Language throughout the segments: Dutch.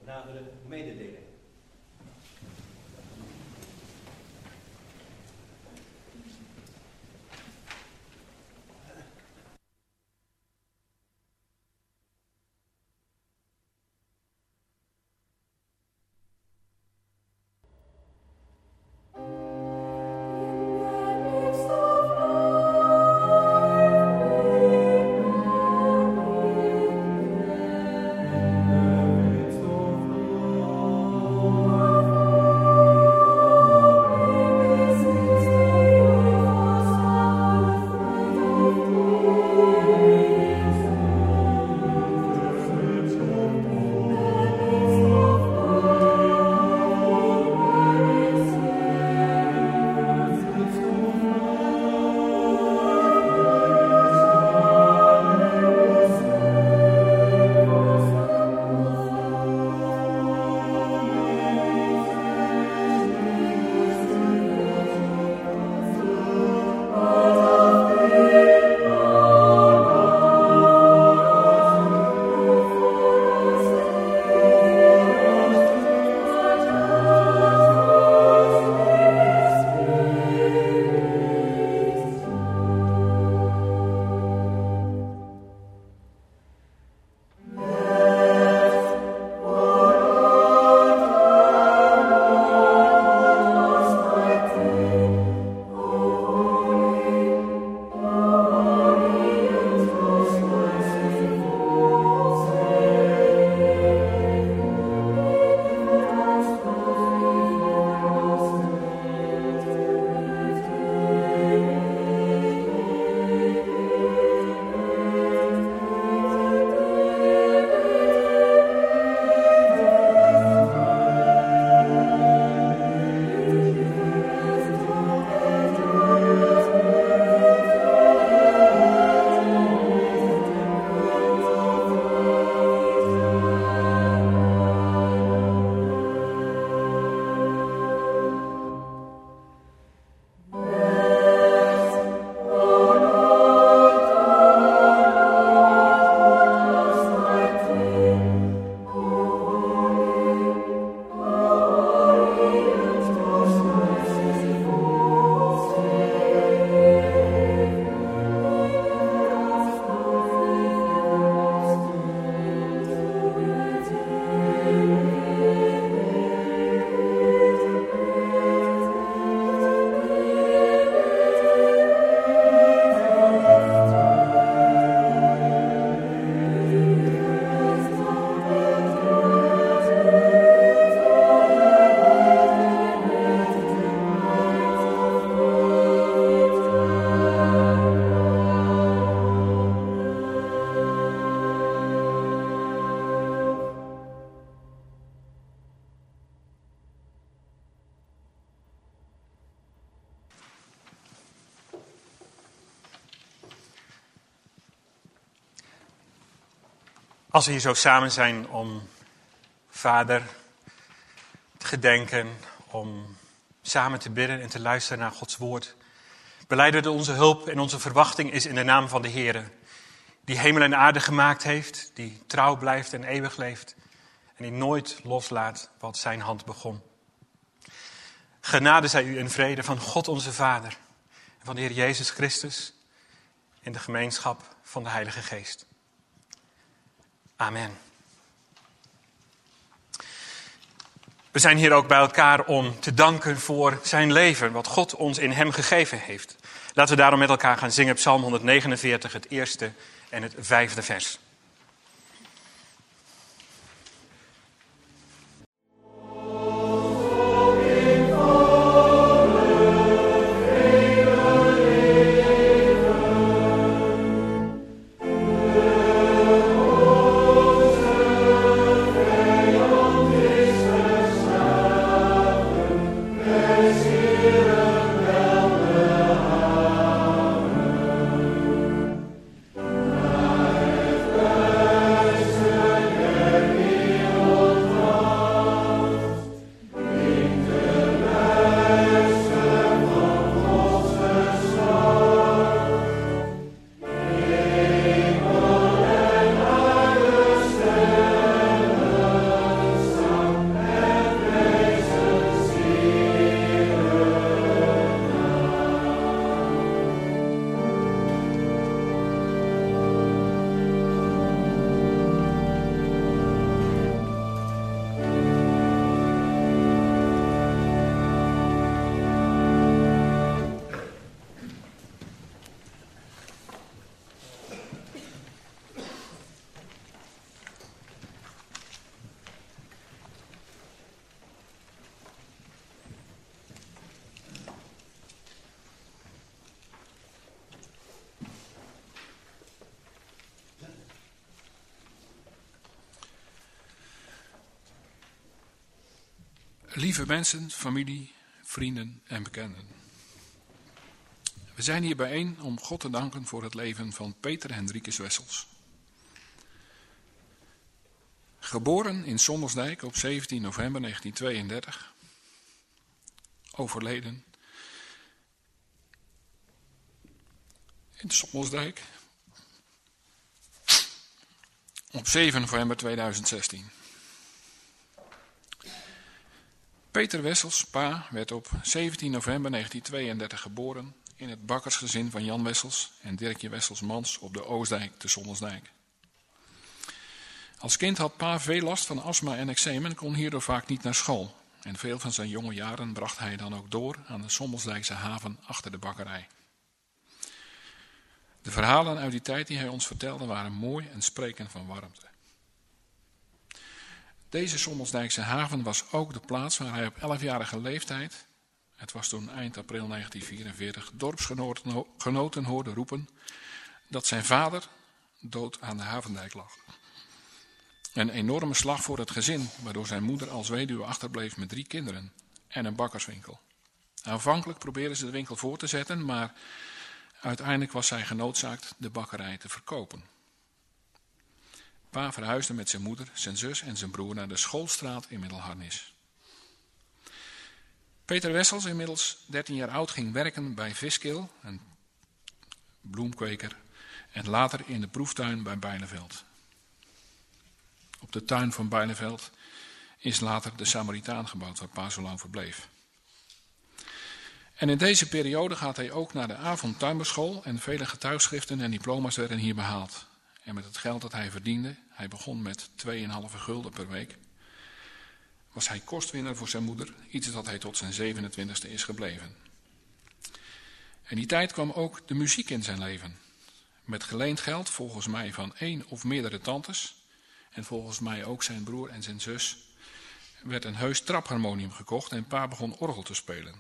nadere mededeling. Als we hier zo samen zijn om Vader te gedenken, om samen te bidden en te luisteren naar Gods woord, belijden we dat onze hulp en onze verwachting is in de naam van de Heere, die hemel en aarde gemaakt heeft, die trouw blijft en eeuwig leeft en die nooit loslaat wat zijn hand begon. Genade zij u en vrede van God onze Vader en van de Heer Jezus Christus in de gemeenschap van de Heilige Geest. Amen. We zijn hier ook bij elkaar om te danken voor zijn leven, wat God ons in hem gegeven heeft. Laten we daarom met elkaar gaan zingen Psalm 149, het eerste en het 5e vers. Amen. Lieve mensen, familie, vrienden en bekenden. We zijn hier bijeen om God te danken voor het leven van Peter Hendrikus Wessels. Geboren in Sommelsdijk op 17 november 1932. Overleden in Sommelsdijk op 7 november 2016. Peter Wessels, pa, werd op 17 november 1932 geboren in het bakkersgezin van Jan Wessels en Dirkje Wessels-Mans op de Oostdijk te Sommelsdijk. Als kind had pa veel last van astma en eczeem en kon hierdoor vaak niet naar school. En veel van zijn jonge jaren bracht hij dan ook door aan de Sommelsdijkse haven achter de bakkerij. De verhalen uit die tijd die hij ons vertelde waren mooi en spreken van warmte. Deze Sommelsdijkse haven was ook de plaats waar hij op 11-jarige leeftijd, het was toen eind april 1944, dorpsgenoten hoorde roepen dat zijn vader dood aan de havendijk lag. Een enorme slag voor het gezin, waardoor zijn moeder als weduwe achterbleef met 3 kinderen en een bakkerswinkel. Aanvankelijk probeerden ze de winkel voor te zetten, maar uiteindelijk was zij genoodzaakt de bakkerij te verkopen. Pa verhuisde met zijn moeder, zijn zus en zijn broer naar de Schoolstraat in Middelharnis. Peter Wessels, inmiddels 13 jaar oud, ging werken bij Viskil, een bloemkweker, en later in de proeftuin bij Bijleveld. Op de tuin van Bijleveld is later de Samaritaan gebouwd, waar pa zo lang verbleef. En in deze periode gaat hij ook naar de avondtuinberschool en vele getuigschriften en diploma's werden hier behaald. En met het geld dat hij verdiende, hij begon met 2,5 gulden per week, was hij kostwinner voor zijn moeder, iets dat hij tot zijn 27e is gebleven. En die tijd kwam ook de muziek in zijn leven. Met geleend geld, volgens mij van 1 of meerdere tantes, en volgens mij ook zijn broer en zijn zus, werd een heus trapharmonium gekocht en pa begon orgel te spelen.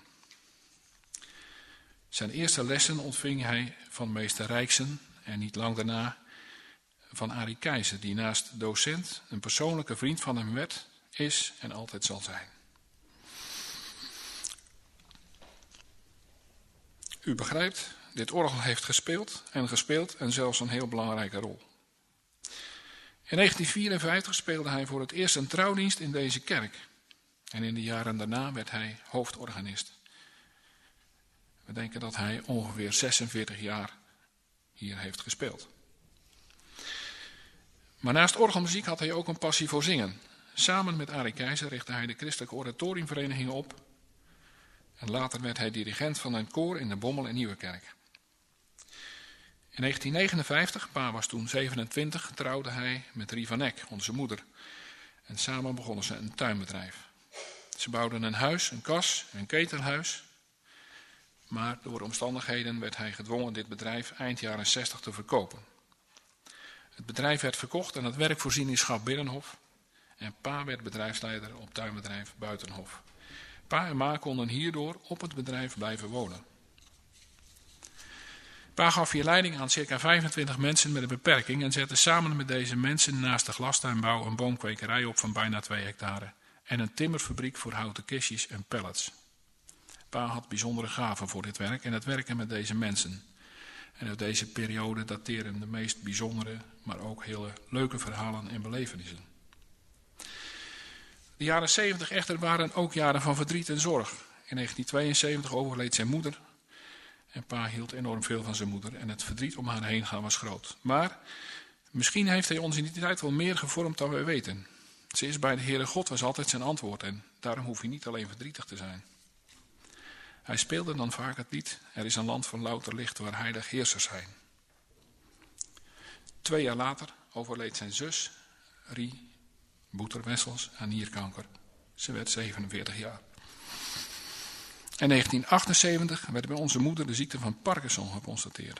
Zijn eerste lessen ontving hij van meester Rijksen en niet lang daarna van Arie Keizer, die naast docent een persoonlijke vriend van hem werd, is en altijd zal zijn. U begrijpt, dit orgel heeft gespeeld en zelfs een heel belangrijke rol. In 1954 speelde hij voor het eerst een trouwdienst in deze kerk. En in de jaren daarna werd hij hoofdorganist. We denken dat hij ongeveer 46 jaar hier heeft gespeeld. Maar naast orgelmuziek had hij ook een passie voor zingen. Samen met Arie Keizer richtte hij de Christelijke Oratoriumvereniging op. En later werd hij dirigent van een koor in de Bommel en Nieuwekerk. In 1959, pa was toen 27, trouwde hij met Rie van Eck, onze moeder. En samen begonnen ze een tuinbedrijf. Ze bouwden een huis, een kas, een ketelhuis. Maar door omstandigheden werd hij gedwongen dit bedrijf eind jaren 60 te verkopen. Het bedrijf werd verkocht aan het werkvoorzieningschap Binnenhof. En pa werd bedrijfsleider op tuinbedrijf Buitenhof. Pa en ma konden hierdoor op het bedrijf blijven wonen. Pa gaf hier leiding aan circa 25 mensen met een beperking en zette samen met deze mensen naast de glastuinbouw een boomkwekerij op van bijna 2 hectare en een timmerfabriek voor houten kistjes en pallets. Pa had bijzondere gaven voor dit werk en het werken met deze mensen. En uit deze periode dateren de meest bijzondere, maar ook hele leuke verhalen en belevenissen. De jaren 70 echter waren ook jaren van verdriet en zorg. In 1972 overleed zijn moeder. En pa hield enorm veel van zijn moeder en het verdriet om haar heen gaan was groot. Maar misschien heeft hij ons in die tijd wel meer gevormd dan wij weten. Ze is bij de Heere God was altijd zijn antwoord en daarom hoef je niet alleen verdrietig te zijn. Hij speelde dan vaak het lied, er is een land van louter licht waar heilig heersers zijn. 2 jaar later overleed zijn zus, Rie Boeter Wessels, aan nierkanker. Ze werd 47 jaar. In 1978 werd bij onze moeder de ziekte van Parkinson geconstateerd.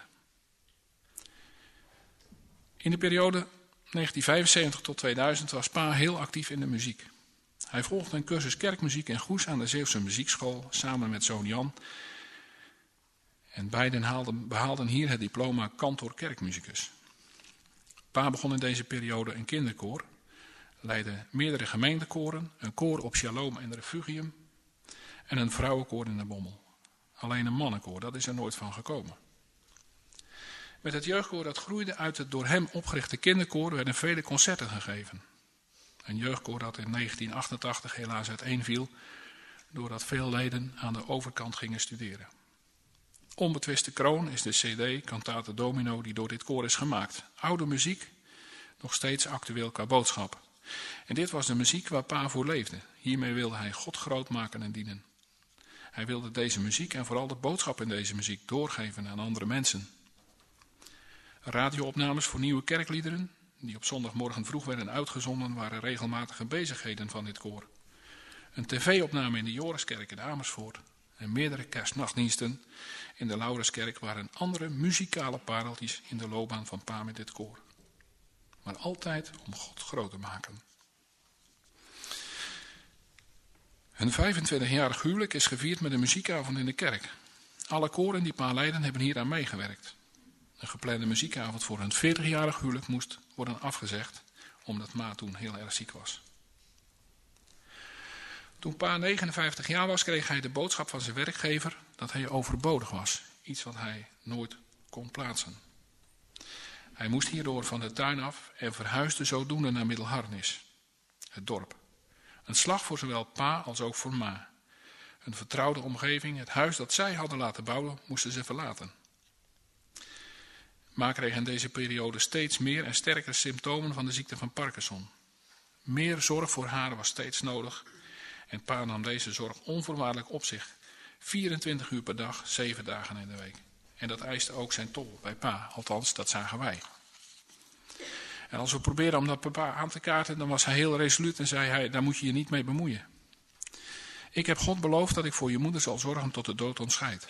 In de periode 1975 tot 2000 was pa heel actief in de muziek. Hij volgde een cursus kerkmuziek in Goes aan de Zeeuwse Muziekschool samen met zoon Jan. En beiden behaalden hier het diploma kantor kerkmusicus. Pa begon in deze periode een kinderkoor. leidde meerdere gemeentekoren, een koor op Shalom en Refugium en een vrouwenkoor in de Bommel. Alleen een mannenkoor, dat is er nooit van gekomen. Met het jeugdkoor dat groeide uit het door hem opgerichte kinderkoor werden vele concerten gegeven. Een jeugdkoor dat in 1988 helaas uiteenviel, doordat veel leden aan de overkant gingen studeren. Onbetwiste kroon is de cd Cantate Domino die door dit koor is gemaakt. Oude muziek, nog steeds actueel qua boodschap. En dit was de muziek waar Pa voor leefde. Hiermee wilde hij God groot maken en dienen. Hij wilde deze muziek en vooral de boodschap in deze muziek doorgeven aan andere mensen. Radioopnames voor nieuwe kerkliederen, die op zondagmorgen vroeg werden uitgezonden, waren regelmatige bezigheden van dit koor. Een tv-opname in de Joriskerk in Amersfoort en meerdere kerstnachtdiensten in de Laurenskerk waren andere muzikale pareltjes in de loopbaan van Pa met dit koor. Maar altijd om God groot te maken. Hun 25-jarig huwelijk is gevierd met een muziekavond in de kerk. Alle koren die Pa leiden hebben hieraan meegewerkt. Een geplande muziekavond voor hun 40-jarig huwelijk moest worden afgezegd, omdat Ma toen heel erg ziek was. Toen Pa 59 jaar was, kreeg hij de boodschap van zijn werkgever dat hij overbodig was. Iets wat hij nooit kon plaatsen. Hij moest hierdoor van de tuin af en verhuisde zodoende naar Middelharnis, het dorp. Een slag voor zowel Pa als ook voor Ma. Een vertrouwde omgeving, het huis dat zij hadden laten bouwen, moesten ze verlaten. Ma kreeg in deze periode steeds meer en sterkere symptomen van de ziekte van Parkinson. Meer zorg voor haar was steeds nodig en Pa nam deze zorg onvoorwaardelijk op zich. 24 uur per dag, 7 dagen in de week. En dat eiste ook zijn tol bij Pa, althans dat zagen wij. En als we probeerden om dat bij Pa aan te kaarten, dan was hij heel resoluut en zei hij, daar moet je je niet mee bemoeien. Ik heb God beloofd dat ik voor je moeder zal zorgen tot de dood ons scheidt.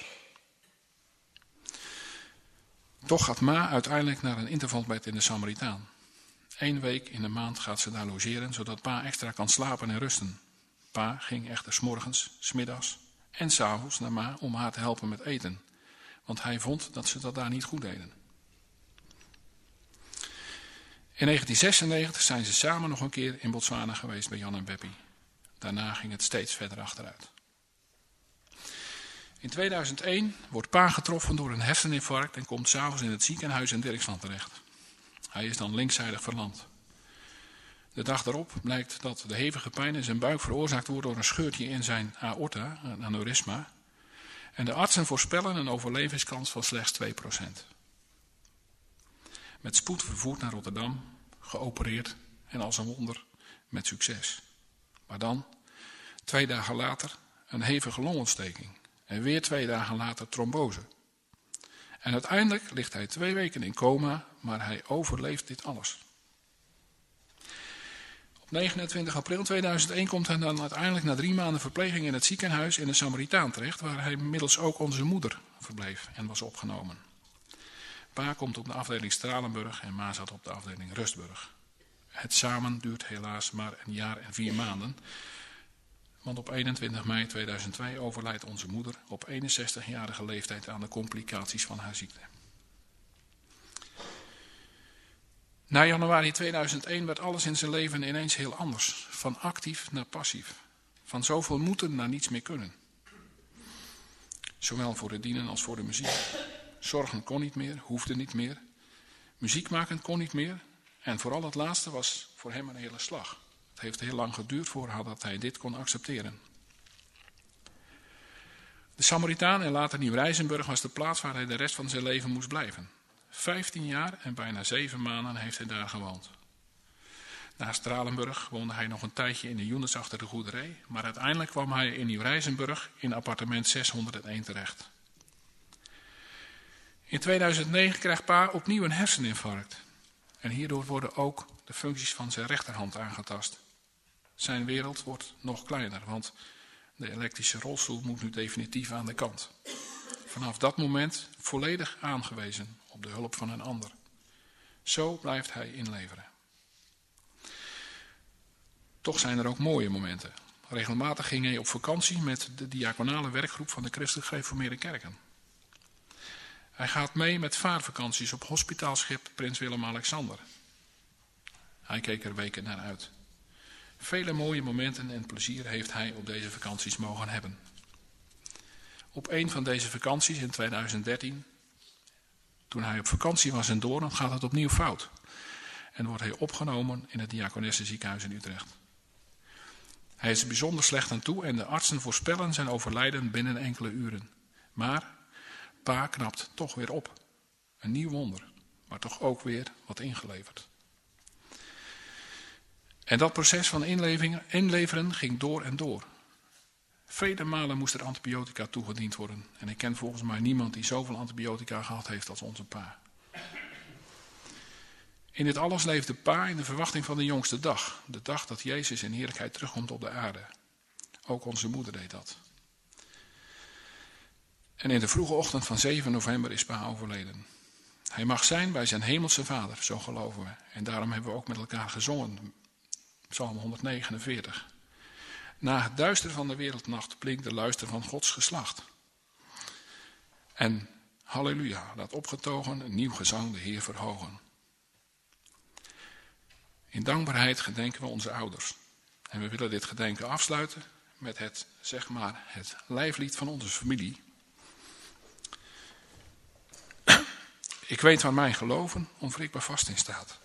Toch gaat Ma uiteindelijk naar een intervalbed in de Samaritaan. 1 week in de maand gaat ze daar logeren, zodat Pa extra kan slapen en rusten. Pa ging echter 's morgens, 's middags en 's avonds naar Ma om haar te helpen met eten. Want hij vond dat ze dat daar niet goed deden. In 1996 zijn ze samen nog een keer in Botswana geweest bij Jan en Beppie. Daarna ging het steeds verder achteruit. In 2001 wordt Pa getroffen door een herseninfarct en komt 's avonds in het ziekenhuis in Dirksland terecht. Hij is dan linkszijdig verlamd. De dag daarop blijkt dat de hevige pijn in zijn buik veroorzaakt wordt door een scheurtje in zijn aorta, een aneurysma. En de artsen voorspellen een overlevingskans van slechts 2%. Met spoed vervoerd naar Rotterdam, geopereerd en als een wonder met succes. Maar dan, 2 dagen later, een hevige longontsteking. En weer 2 dagen later trombose. En uiteindelijk ligt hij 2 weken in coma, maar hij overleeft dit alles. Op 29 april 2001 komt hij dan uiteindelijk na 3 maanden verpleging in het ziekenhuis in de Samaritaan terecht, waar hij inmiddels ook onze moeder verbleef en was opgenomen. Pa komt op de afdeling Stralenburg en Ma zat op de afdeling Rustburg. Het samen duurt helaas maar 1 jaar en 4 maanden. Want op 21 mei 2002 overlijdt onze moeder op 61-jarige leeftijd aan de complicaties van haar ziekte. Na januari 2001 werd alles in zijn leven ineens heel anders. Van actief naar passief. Van zoveel moeten naar niets meer kunnen. Zowel voor het dienen als voor de muziek. Zorgen kon niet meer, hoefde niet meer. Muziek maken kon niet meer. En vooral het laatste was voor hem een hele slag. Het heeft heel lang geduurd voordat hij dit kon accepteren. De Samaritaan en later Nieuw-Rijzenburg was de plaats waar hij de rest van zijn leven moest blijven. 15 jaar en bijna 7 maanden heeft hij daar gewoond. Na Stralenburg woonde hij nog een tijdje in de Younes achter de goederij, maar uiteindelijk kwam hij in Nieuw-Rijzenburg in appartement 601 terecht. In 2009 krijgt Pa opnieuw een herseninfarct. En hierdoor worden ook de functies van zijn rechterhand aangetast. Zijn wereld wordt nog kleiner, want de elektrische rolstoel moet nu definitief aan de kant. Vanaf dat moment volledig aangewezen op de hulp van een ander. Zo blijft hij inleveren. Toch zijn er ook mooie momenten. Regelmatig ging hij op vakantie met de diaconale werkgroep van de Christelijk Gereformeerde Kerken. Hij gaat mee met vaarvakanties op hospitaalschip Prins Willem-Alexander. Hij keek er weken naar uit. Vele mooie momenten en plezier heeft hij op deze vakanties mogen hebben. Op een van deze vakanties in 2013, toen hij op vakantie was in Doorn, gaat het opnieuw fout. En wordt hij opgenomen in het Diakonessenziekenhuis in Utrecht. Hij is er bijzonder slecht aan toe en de artsen voorspellen zijn overlijden binnen enkele uren. Maar pa knapt toch weer op. Een nieuw wonder, maar toch ook weer wat ingeleverd. En dat proces van inleveren ging door en door. Vele malen moest er antibiotica toegediend worden. En ik ken volgens mij niemand die zoveel antibiotica gehad heeft als onze pa. In dit alles leefde pa in de verwachting van de jongste dag. De dag dat Jezus in heerlijkheid terugkomt op de aarde. Ook onze moeder deed dat. En in de vroege ochtend van 7 november is pa overleden. Hij mag zijn bij zijn hemelse vader, zo geloven we. En daarom hebben we ook met elkaar gezongen. Psalm 149. Na het duister van de wereldnacht blinkt de luister van Gods geslacht. En halleluja, laat opgetogen een nieuw gezang de Heer verhogen. In dankbaarheid gedenken we onze ouders. En we willen dit gedenken afsluiten met het lijflied van onze familie. Ik weet waar mijn geloven onwrikbaar vast in staat.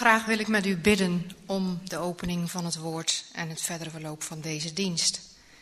graag wil ik met u bidden om de opening van het woord en het verdere verloop van deze dienst.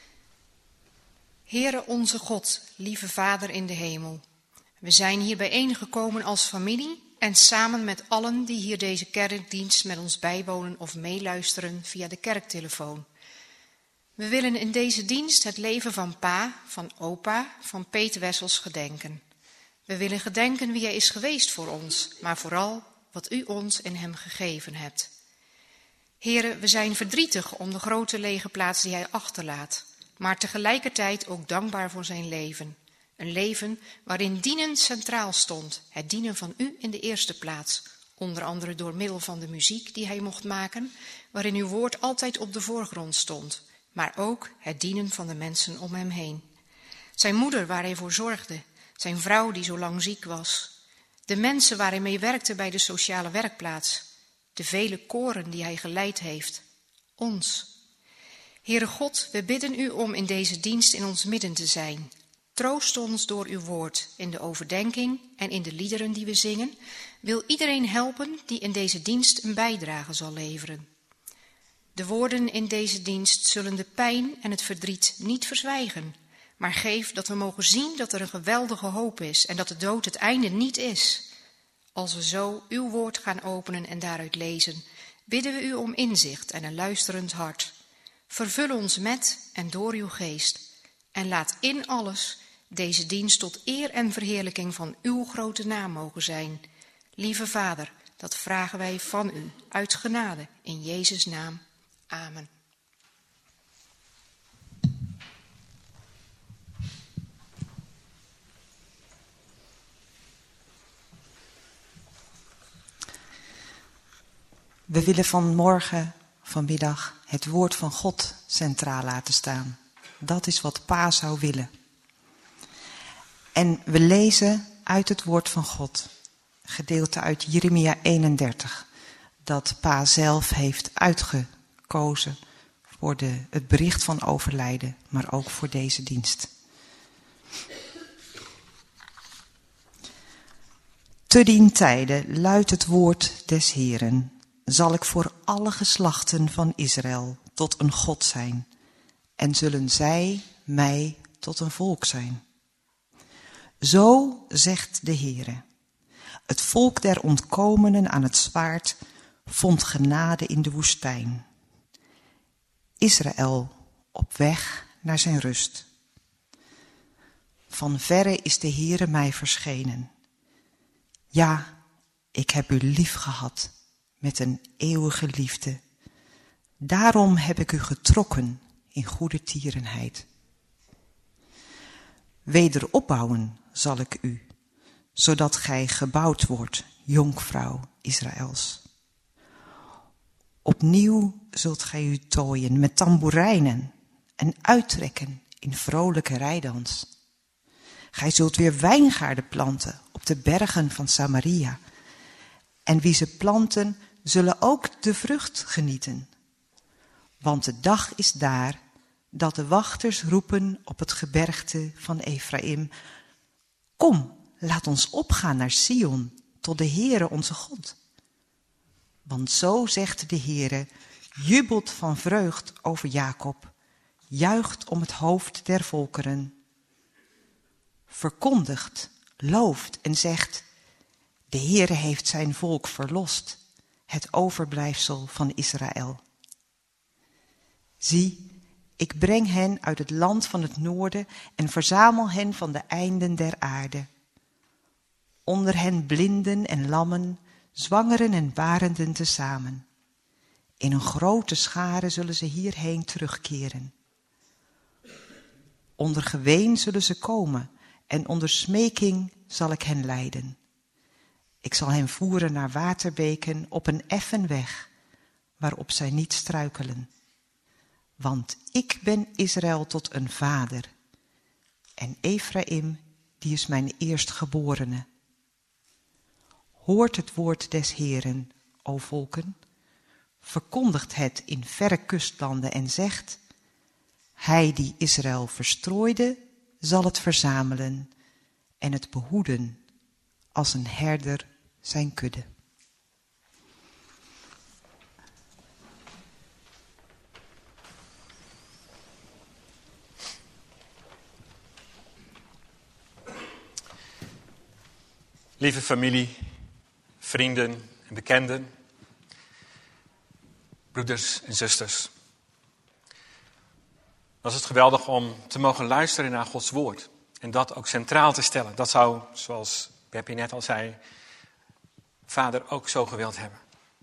Heere onze God, lieve Vader in de hemel, we zijn hier bijeengekomen als familie en samen met allen die hier deze kerkdienst met ons bijwonen of meeluisteren via de kerktelefoon. We willen in deze dienst het leven van pa, van opa, van Peet Wessels gedenken. We willen gedenken wie hij is geweest voor ons, maar vooral wat u ons in hem gegeven hebt. Heere, we zijn verdrietig om de grote lege plaats die hij achterlaat, maar tegelijkertijd ook dankbaar voor zijn leven. Een leven waarin dienen centraal stond, het dienen van u in de eerste plaats, onder andere door middel van de muziek die hij mocht maken, waarin uw woord altijd op de voorgrond stond, maar ook het dienen van de mensen om hem heen. Zijn moeder waar hij voor zorgde, zijn vrouw die zo lang ziek was, de mensen waar hij mee werkte bij de sociale werkplaats, de vele koren die hij geleid heeft, ons. Heere God, we bidden u om in deze dienst in ons midden te zijn. Troost ons door uw woord in de overdenking en in de liederen die we zingen. Wil iedereen helpen die in deze dienst een bijdrage zal leveren. De woorden in deze dienst zullen de pijn en het verdriet niet verzwijgen, maar geef dat we mogen zien dat er een geweldige hoop is en dat de dood het einde niet is. Als we zo uw woord gaan openen en daaruit lezen, bidden we u om inzicht en een luisterend hart. Vervul ons met en door uw geest en laat in alles deze dienst tot eer en verheerlijking van uw grote naam mogen zijn. Lieve Vader, dat vragen wij van u uit genade in Jezus' naam. Amen. We willen vanmiddag, het woord van God centraal laten staan. Dat is wat Pa zou willen. En we lezen uit het woord van God, gedeelte uit Jeremia 31, dat Pa zelf heeft uitgekozen voor het bericht van overlijden, maar ook voor deze dienst. Te dien tijde luidt het woord des Heeren, zal ik voor alle geslachten van Israël tot een God zijn, en zullen zij mij tot een volk zijn. Zo zegt de Heere, het volk der ontkomenen aan het zwaard vond genade in de woestijn. Israël op weg naar zijn rust. Van verre is de Heere mij verschenen. Ja, ik heb u lief gehad met een eeuwige liefde. Daarom heb ik u getrokken in goede tierenheid. Wederopbouwen zal ik u, zodat gij gebouwd wordt, jonkvrouw Israëls. Opnieuw zult gij u tooien met tamboerijnen en uittrekken in vrolijke rijdans. Gij zult weer wijngaarden planten op de bergen van Samaria. En wie ze planten, zullen ook de vrucht genieten. Want de dag is daar dat de wachters roepen op het gebergte van Ephraim. Kom, laat ons opgaan naar Sion, tot de Heere onze God. Want zo zegt de Heere, jubelt van vreugd over Jacob, juicht om het hoofd der volkeren. Verkondigt, looft en zegt, de Heere heeft zijn volk verlost, het overblijfsel van Israël. Zie, ik breng hen uit het land van het noorden en verzamel hen van de einden der aarde. Onder hen blinden en lammen, zwangeren en barenden tezamen. In een grote schare zullen ze hierheen terugkeren. Onder geween zullen ze komen en onder smeking zal ik hen leiden. Ik zal hen voeren naar waterbeken op een effen weg, waarop zij niet struikelen. Want ik ben Israël tot een vader, en Ephraim, die is mijn eerstgeborene. Hoort het woord des Heeren, o volken, verkondigt het in verre kustlanden en zegt, hij die Israël verstrooide, zal het verzamelen en het behoeden als een herder zijn kudde. Lieve familie, vrienden en bekenden, broeders en zusters. Was het geweldig om te mogen luisteren naar Gods woord. En dat ook centraal te stellen. Dat zou, zoals Beppie net al zei, Vader ook zo gewild hebben.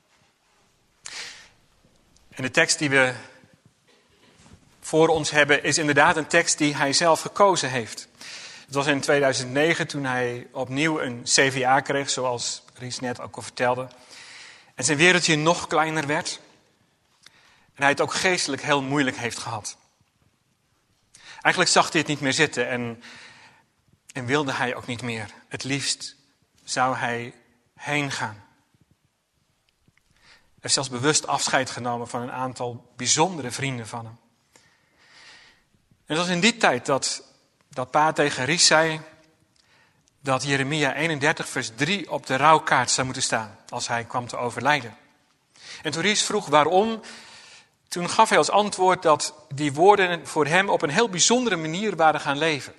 En de tekst die we voor ons hebben is inderdaad een tekst die hij zelf gekozen heeft. Het was in 2009 toen hij opnieuw een CVA kreeg, zoals Ries net ook al vertelde. En zijn wereldje nog kleiner werd. En hij het ook geestelijk heel moeilijk heeft gehad. Eigenlijk zag hij het niet meer zitten en wilde hij ook niet meer. Het liefst zou hij heen gaan. Hij heeft zelfs bewust afscheid genomen van een aantal bijzondere vrienden van hem. En het was in die tijd dat pa tegen Ries zei dat Jeremia 31 vers 3 op de rouwkaart zou moeten staan als hij kwam te overlijden. En toen Ries vroeg waarom, toen gaf hij als antwoord dat die woorden voor hem op een heel bijzondere manier waren gaan leven.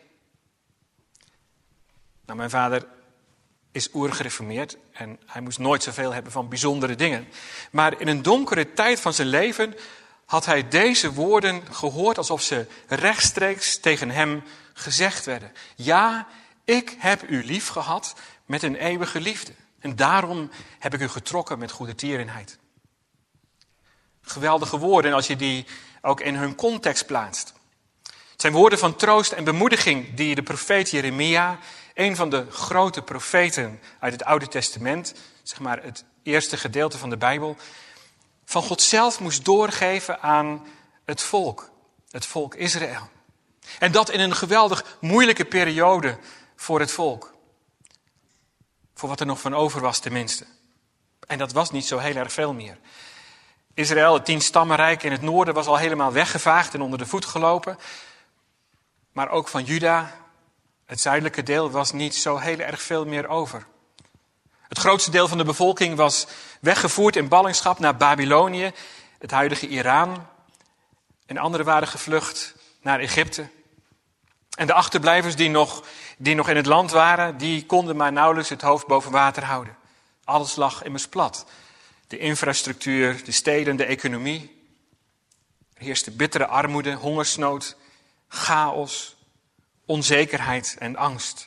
Nou, mijn vader is oergereformeerd en hij moest nooit zoveel hebben van bijzondere dingen. Maar in een donkere tijd van zijn leven had hij deze woorden gehoord alsof ze rechtstreeks tegen hem gezegd werden. Ja, ik heb u lief gehad met een eeuwige liefde. En daarom heb ik u getrokken met goede tierenheid. Geweldige woorden als je die ook in hun context plaatst. Het zijn woorden van troost en bemoediging die de profeet Jeremia, een van de grote profeten uit het Oude Testament, zeg maar het eerste gedeelte van de Bijbel, van God zelf moest doorgeven aan het volk Israël. En dat in een geweldig moeilijke periode voor het volk. Voor wat er nog van over was tenminste. En dat was niet zo heel erg veel meer. Israël, het 10-stammenrijk in het noorden, was al helemaal weggevaagd en onder de voet gelopen. Maar ook van Juda, het zuidelijke deel, was niet zo heel erg veel meer over. Het grootste deel van de bevolking was weggevoerd in ballingschap naar Babylonië, het huidige Iran. En anderen waren gevlucht naar Egypte. En de achterblijvers die nog in het land waren, die konden maar nauwelijks het hoofd boven water houden. Alles lag immers plat. De infrastructuur, de steden, de economie. Er heerste bittere armoede, hongersnood, chaos, onzekerheid en angst.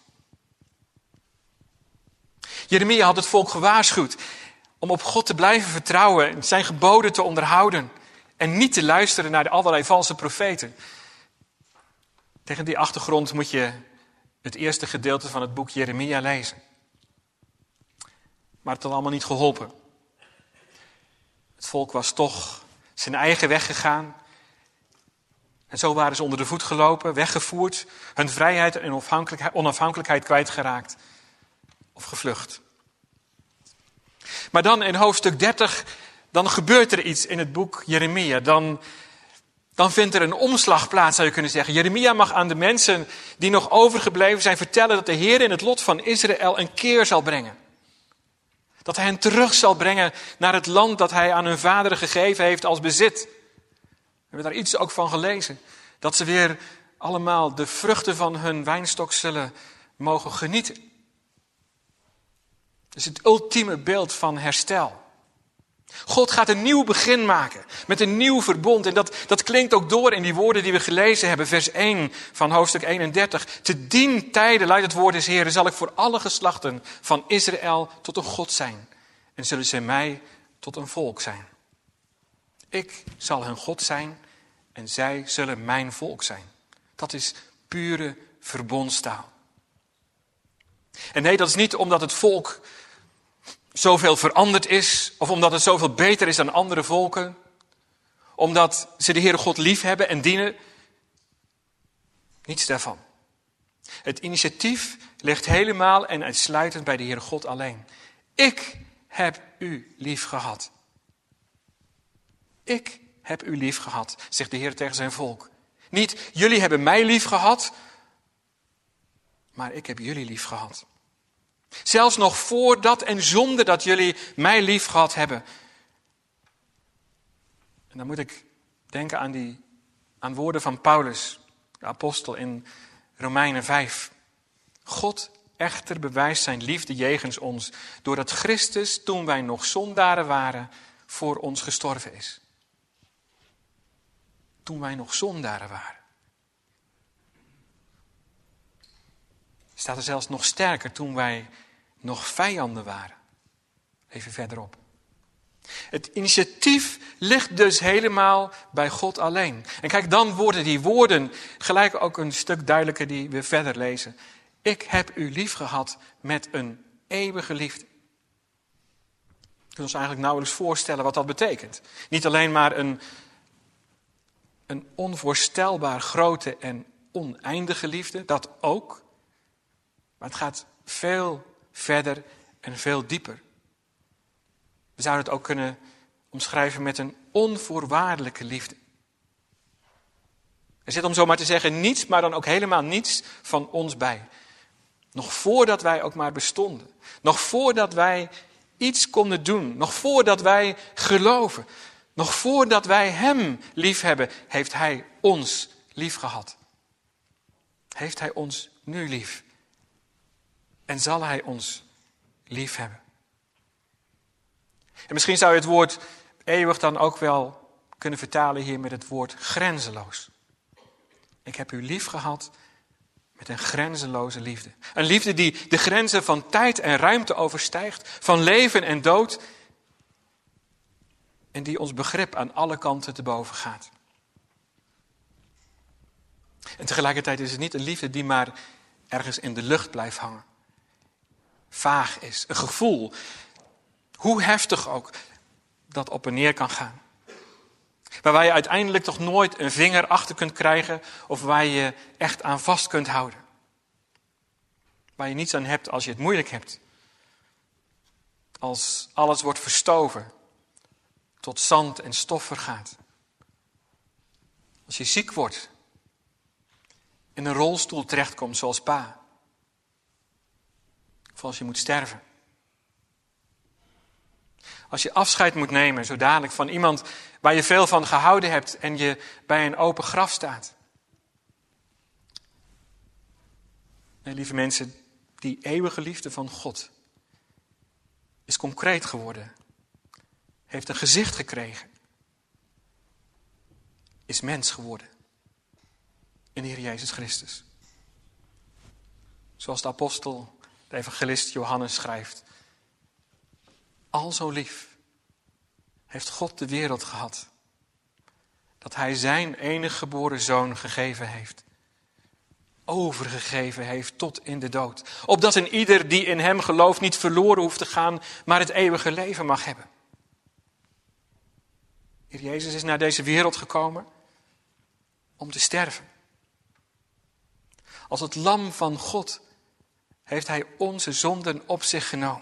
Jeremia had het volk gewaarschuwd om op God te blijven vertrouwen en zijn geboden te onderhouden en niet te luisteren naar de allerlei valse profeten. Tegen die achtergrond moet je het eerste gedeelte van het boek Jeremia lezen. Maar het had allemaal niet geholpen. Het volk was toch zijn eigen weg gegaan. En zo waren ze onder de voet gelopen, weggevoerd, hun vrijheid en onafhankelijkheid kwijtgeraakt of gevlucht. Maar dan in hoofdstuk 30, dan gebeurt er iets in het boek Jeremia. Dan vindt er een omslag plaats, zou je kunnen zeggen. Jeremia mag aan de mensen die nog overgebleven zijn vertellen dat de Heer in het lot van Israël een keer zal brengen. Dat hij hen terug zal brengen naar het land dat hij aan hun vaderen gegeven heeft als bezit. We hebben daar iets ook van gelezen. Dat ze weer allemaal de vruchten van hun wijnstok zullen mogen genieten. Dat is het ultieme beeld van herstel. God gaat een nieuw begin maken met een nieuw verbond. En dat klinkt ook door in die woorden die we gelezen hebben. Vers 1 van hoofdstuk 31. Te dien tijden, luidt het woord des Heeren, zal ik voor alle geslachten van Israël tot een God zijn. En zullen zij mij tot een volk zijn. Ik zal hun God zijn en zij zullen mijn volk zijn. Dat is pure verbondstaal. En nee, dat is niet omdat het volk zoveel veranderd is, of omdat het zoveel beter is dan andere volken, omdat ze de Heere God lief hebben en dienen. Niets daarvan. Het initiatief ligt helemaal en uitsluitend bij de Heere God alleen. Ik heb u lief gehad. Ik heb u lief gehad, zegt de Heer tegen zijn volk. Niet, jullie hebben mij lief gehad, maar ik heb jullie lief gehad. Zelfs nog voordat en zonder dat jullie mij lief gehad hebben. En dan moet ik denken aan woorden van Paulus, de apostel in Romeinen 5. God echter bewijst zijn liefde jegens ons, doordat Christus, toen wij nog zondaren waren, voor ons gestorven is. Toen wij nog zondaren waren. Staat er zelfs nog sterker, toen wij nog vijanden waren. Even verderop. Het initiatief ligt dus helemaal bij God alleen. En kijk, dan worden die woorden gelijk ook een stuk duidelijker die we verder lezen. Ik heb u lief gehad met een eeuwige liefde. We kunnen ons eigenlijk nauwelijks voorstellen wat dat betekent. Niet alleen maar een onvoorstelbaar grote en oneindige liefde, dat ook. Maar het gaat veel verder en veel dieper. We zouden het ook kunnen omschrijven met een onvoorwaardelijke liefde. Er zit, om zo maar te zeggen, niets, maar dan ook helemaal niets van ons bij. Nog voordat wij ook maar bestonden. Nog voordat wij iets konden doen. Nog voordat wij geloven. Nog voordat wij hem lief hebben, heeft hij ons lief gehad. Heeft hij ons nu lief. En zal hij ons lief hebben. En misschien zou je het woord eeuwig dan ook wel kunnen vertalen hier met het woord grenzeloos. Ik heb u lief gehad met een grenzeloze liefde. Een liefde die de grenzen van tijd en ruimte overstijgt, van leven en dood. En die ons begrip aan alle kanten te boven gaat. En tegelijkertijd is het niet een liefde die maar ergens in de lucht blijft hangen. Vaag is, een gevoel. Hoe heftig ook dat op en neer kan gaan. Waar je uiteindelijk toch nooit een vinger achter kunt krijgen of waar je echt aan vast kunt houden. Waar je niets aan hebt als je het moeilijk hebt. Als alles wordt verstoven, tot zand en stof vergaat. Als je ziek wordt, in een rolstoel terechtkomt zoals pa. Of als je moet sterven. Als je afscheid moet nemen, zo dadelijk, van iemand waar je veel van gehouden hebt en je bij een open graf staat. Nee, lieve mensen, die eeuwige liefde van God is concreet geworden. Heeft een gezicht gekregen. Is mens geworden. In de Heer Jezus Christus. Zoals de apostel, de evangelist Johannes schrijft. Al zo lief heeft God de wereld gehad, dat hij zijn enige geboren zoon gegeven heeft. Overgegeven heeft tot in de dood. Opdat een ieder die in hem gelooft niet verloren hoeft te gaan, maar het eeuwige leven mag hebben. Heer Jezus is naar deze wereld gekomen om te sterven. Als het lam van God heeft hij onze zonden op zich genomen.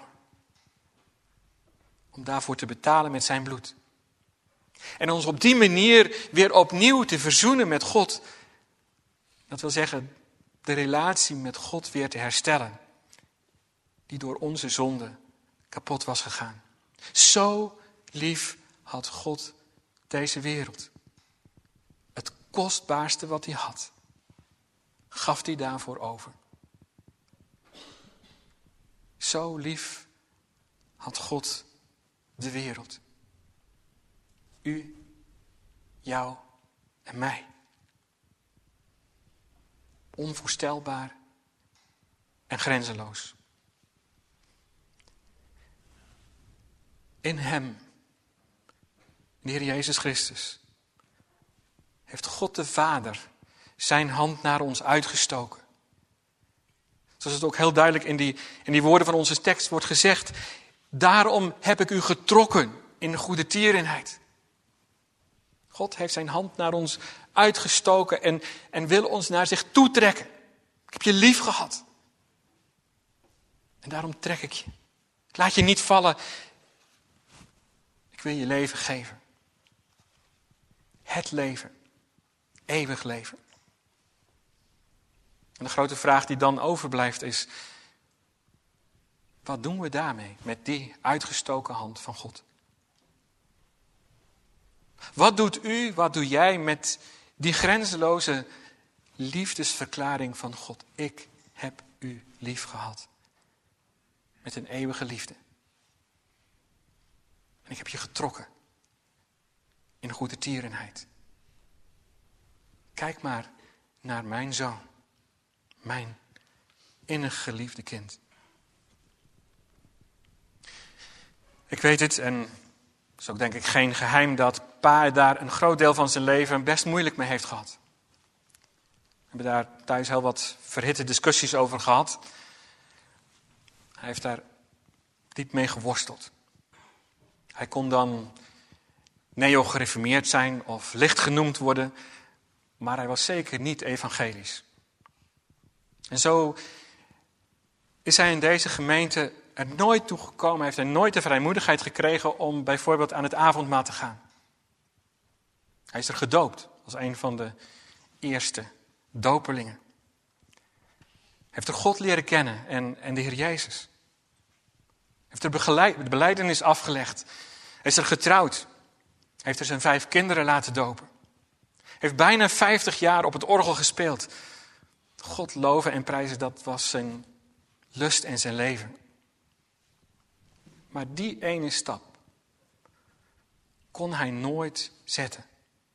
Om daarvoor te betalen met zijn bloed. En ons op die manier weer opnieuw te verzoenen met God. Dat wil zeggen, de relatie met God weer te herstellen. Die door onze zonde kapot was gegaan. Zo lief had God deze wereld. Het kostbaarste wat hij had, gaf hij daarvoor over. Zo lief had God de wereld. U, jou en mij. Onvoorstelbaar en grenzeloos. In hem, de Heer Jezus Christus, heeft God de Vader zijn hand naar ons uitgestoken. Zoals het ook heel duidelijk in die woorden van onze tekst wordt gezegd. Daarom heb ik u getrokken in de goede tierenheid. God heeft zijn hand naar ons uitgestoken en wil ons naar zich toetrekken. Ik heb je lief gehad. En daarom trek ik je. Ik laat je niet vallen. Ik wil je leven geven. Het leven. Eeuwig leven. En de grote vraag die dan overblijft is: wat doen we daarmee, met die uitgestoken hand van God? Wat doet u, wat doe jij met die grenzeloze liefdesverklaring van God? Ik heb u lief gehad. Met een eeuwige liefde. En ik heb je getrokken. In goede tierenheid. Kijk maar naar mijn zoon. Mijn innig geliefde kind. Ik weet het, en het is ook denk ik geen geheim, dat pa daar een groot deel van zijn leven best moeilijk mee heeft gehad. We hebben daar thuis heel wat verhitte discussies over gehad. Hij heeft daar diep mee geworsteld. Hij kon dan neo-gereformeerd zijn of licht genoemd worden, maar hij was zeker niet evangelisch. En zo is hij in deze gemeente er nooit toe gekomen, heeft hij nooit de vrijmoedigheid gekregen om bijvoorbeeld aan het avondmaal te gaan. Hij is er gedoopt als een van de eerste dopelingen. Hij heeft er God leren kennen en de Heer Jezus. Hij heeft er de belijdenis afgelegd. Hij is er getrouwd. Hij heeft er zijn 5 kinderen laten dopen. Hij heeft bijna 50 jaar op het orgel gespeeld. God loven en prijzen, dat was zijn lust en zijn leven. Maar die ene stap kon hij nooit zetten.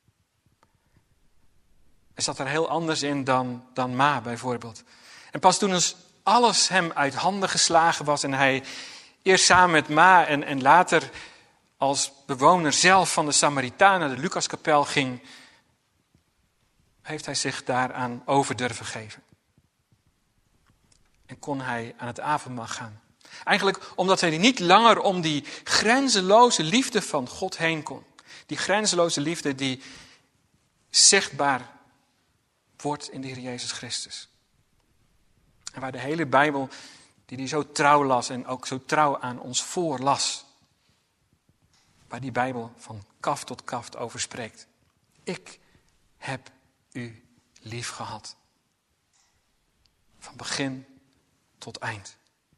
Hij zat er heel anders in dan Ma bijvoorbeeld. En pas toen alles hem uit handen geslagen was en hij eerst samen met Ma en later als bewoner zelf van de Samaritanen naar de Lucaskapel ging, heeft hij zich daaraan over durven geven. En kon hij aan het avondmaal gaan. Eigenlijk omdat hij niet langer om die grenzeloze liefde van God heen kon. Die grenzeloze liefde die zichtbaar wordt in de Heer Jezus Christus. En waar de hele Bijbel, die hij zo trouw las en ook zo trouw aan ons voorlas. Waar die Bijbel van kaf tot kaf over spreekt. Ik heb u lief gehad. Van begin tot eind.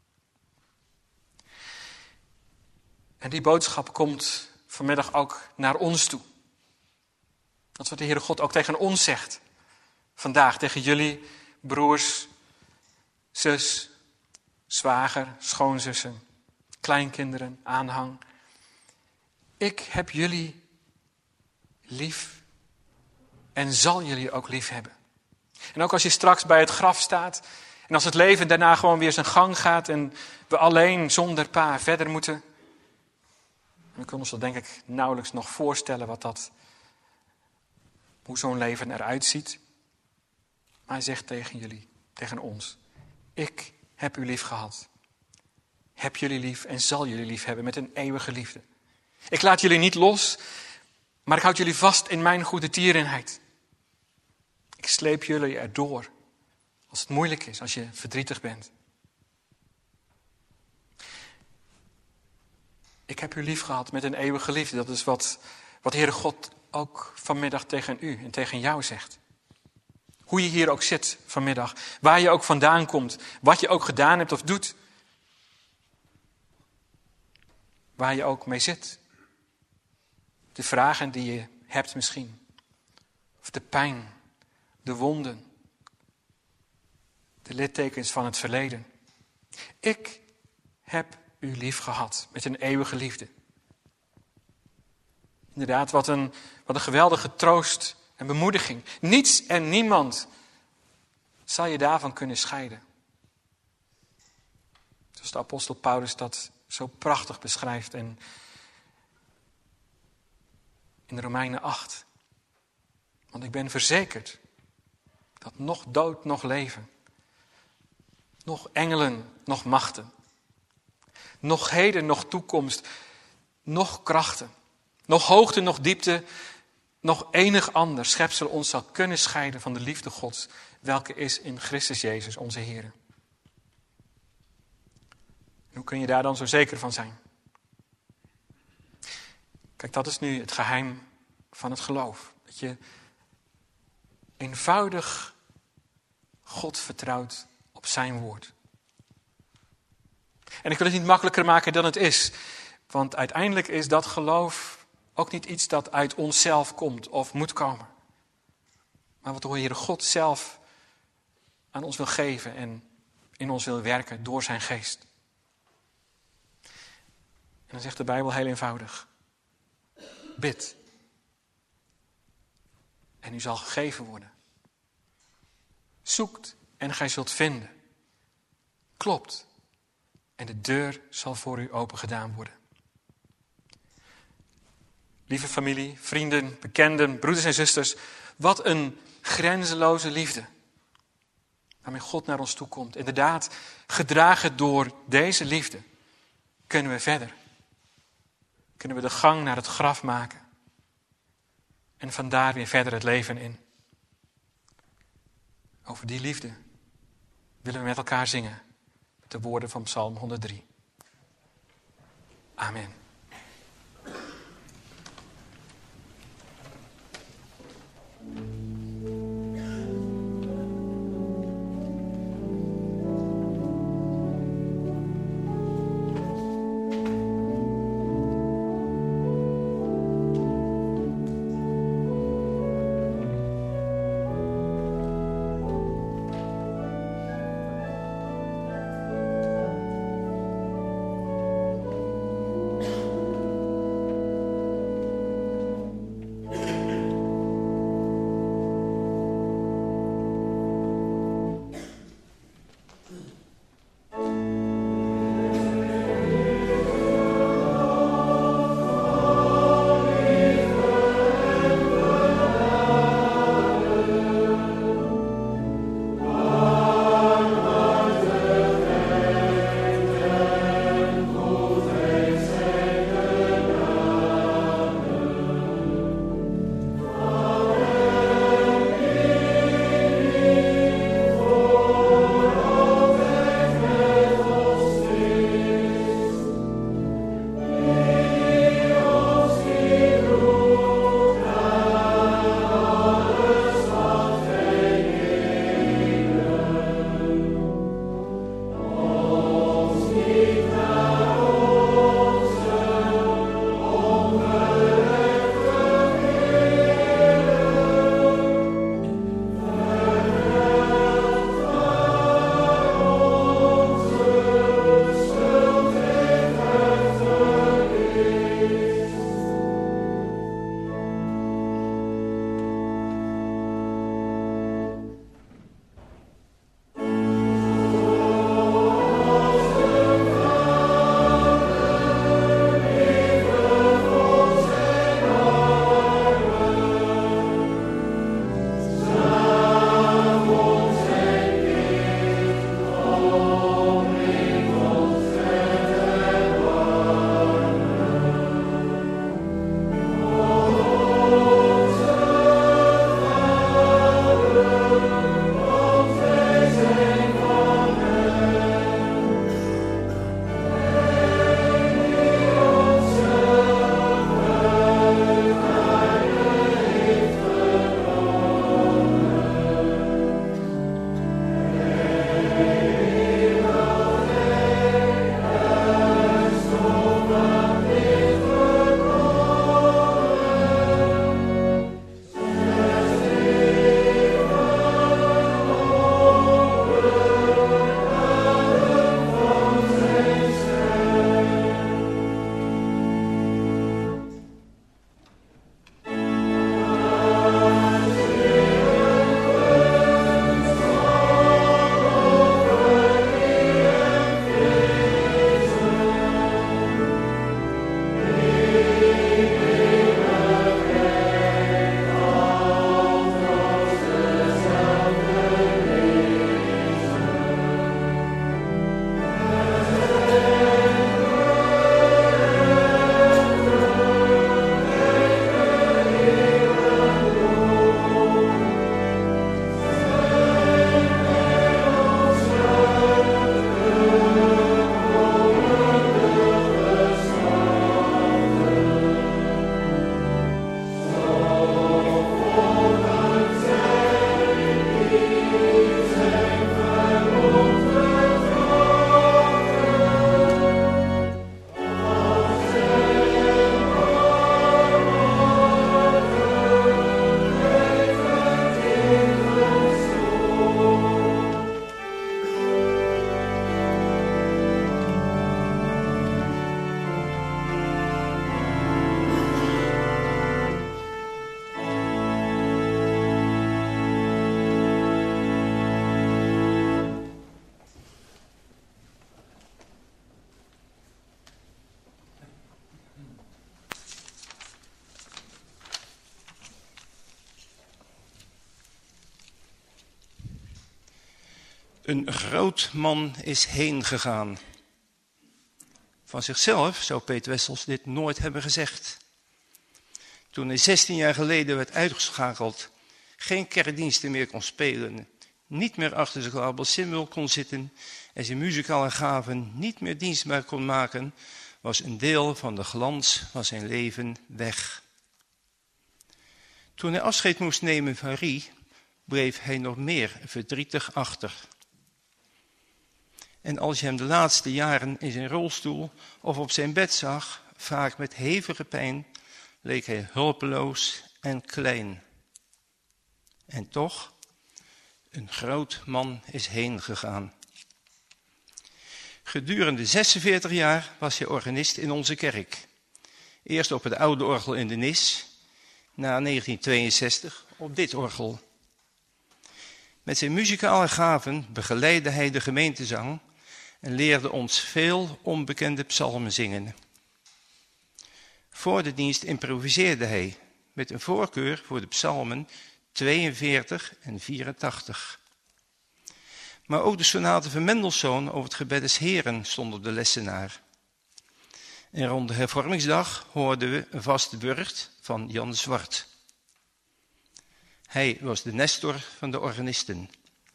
En die boodschap komt vanmiddag ook naar ons toe. Dat is wat de Heere God ook tegen ons zegt. Vandaag tegen jullie, broers, zus, zwager, schoonzussen, kleinkinderen, aanhang. Ik heb jullie lief en zal jullie ook lief hebben. En ook als je straks bij het graf staat en als het leven daarna gewoon weer zijn gang gaat en we alleen zonder pa verder moeten. We kunnen ons dat denk ik nauwelijks nog voorstellen hoe zo'n leven eruit ziet. Maar hij zegt tegen jullie, tegen ons, ik heb u lief gehad. Heb jullie lief en zal jullie lief hebben met een eeuwige liefde. Ik laat jullie niet los, maar ik houd jullie vast in mijn goede tierenheid. Ik sleep jullie erdoor als het moeilijk is, als je verdrietig bent. Ik heb u lief gehad met een eeuwige liefde. Dat is wat de Heere God ook vanmiddag tegen u en tegen jou zegt. Hoe je hier ook zit vanmiddag, waar je ook vandaan komt, wat je ook gedaan hebt of doet. Waar je ook mee zit. De vragen die je hebt misschien. Of de pijn, de wonden. De littekens van het verleden. Ik heb u lief gehad met een eeuwige liefde. Inderdaad, wat een geweldige troost en bemoediging. Niets en niemand zal je daarvan kunnen scheiden. Zoals de apostel Paulus dat zo prachtig beschrijft en in Romeinen 8. Want ik ben verzekerd dat nog dood, nog leven, nog engelen, nog machten, nog heden, nog toekomst, nog krachten, nog hoogte, nog diepte, nog enig ander schepsel ons zal kunnen scheiden van de liefde Gods, welke is in Christus Jezus, onze Heer. En hoe kun je daar dan zo zeker van zijn? Kijk, dat is nu het geheim van het geloof. Dat je eenvoudig God vertrouwt op zijn woord. En ik wil het niet makkelijker maken dan het is. Want uiteindelijk is dat geloof ook niet iets dat uit onszelf komt of moet komen. Maar wat de Heere God zelf aan ons wil geven en in ons wil werken door zijn geest. En dan zegt de Bijbel heel eenvoudig. Bid. En u zal gegeven worden. Zoekt en gij zult vinden. Klopt. En de deur zal voor u open gedaan worden. Lieve familie, vrienden, bekenden, broeders en zusters. Wat een grenzeloze liefde. Waarmee God naar ons toe komt. Inderdaad, gedragen door deze liefde kunnen we verder. Kunnen we de gang naar het graf maken. En vandaar weer verder het leven in. Over die liefde willen we met elkaar zingen. Met de woorden van Psalm 103. Amen. Een groot man is heen gegaan. Van zichzelf zou Peet Wessels dit nooit hebben gezegd. Toen hij 16 jaar geleden werd uitgeschakeld, geen kerkdiensten meer kon spelen, niet meer achter zijn klaversymbol kon zitten en zijn muzikale gaven niet meer dienstbaar kon maken, was een deel van de glans van zijn leven weg. Toen hij afscheid moest nemen van Rie, bleef hij nog meer verdrietig achter. En als je hem de laatste jaren in zijn rolstoel of op zijn bed zag, vaak met hevige pijn, leek hij hulpeloos en klein. En toch, een groot man is heen gegaan. Gedurende 46 jaar was hij organist in onze kerk. Eerst op het oude orgel in de Nis, na 1962 op dit orgel. Met zijn muzikale gaven begeleidde hij de gemeentezang en leerde ons veel onbekende psalmen zingen. Voor de dienst improviseerde hij, met een voorkeur voor de psalmen 42 en 84. Maar ook de sonate van Mendelssohn over het gebed des Heren stond op de lessenaar. En rond de hervormingsdag hoorden we een vaste burcht van Jan Zwart. Hij was de nestor van de organisten.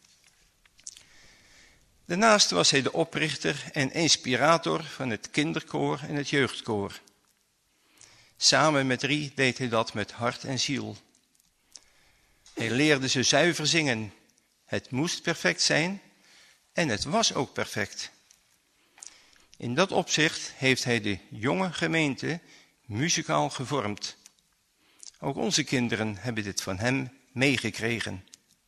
Daarnaast was hij de oprichter en inspirator van het kinderkoor en het jeugdkoor. Samen met Rie deed hij dat met hart en ziel. Hij leerde ze zuiver zingen. Het moest perfect zijn en het was ook perfect. In dat opzicht heeft hij de jonge gemeente muzikaal gevormd. Ook onze kinderen hebben dit van hem meegekregen.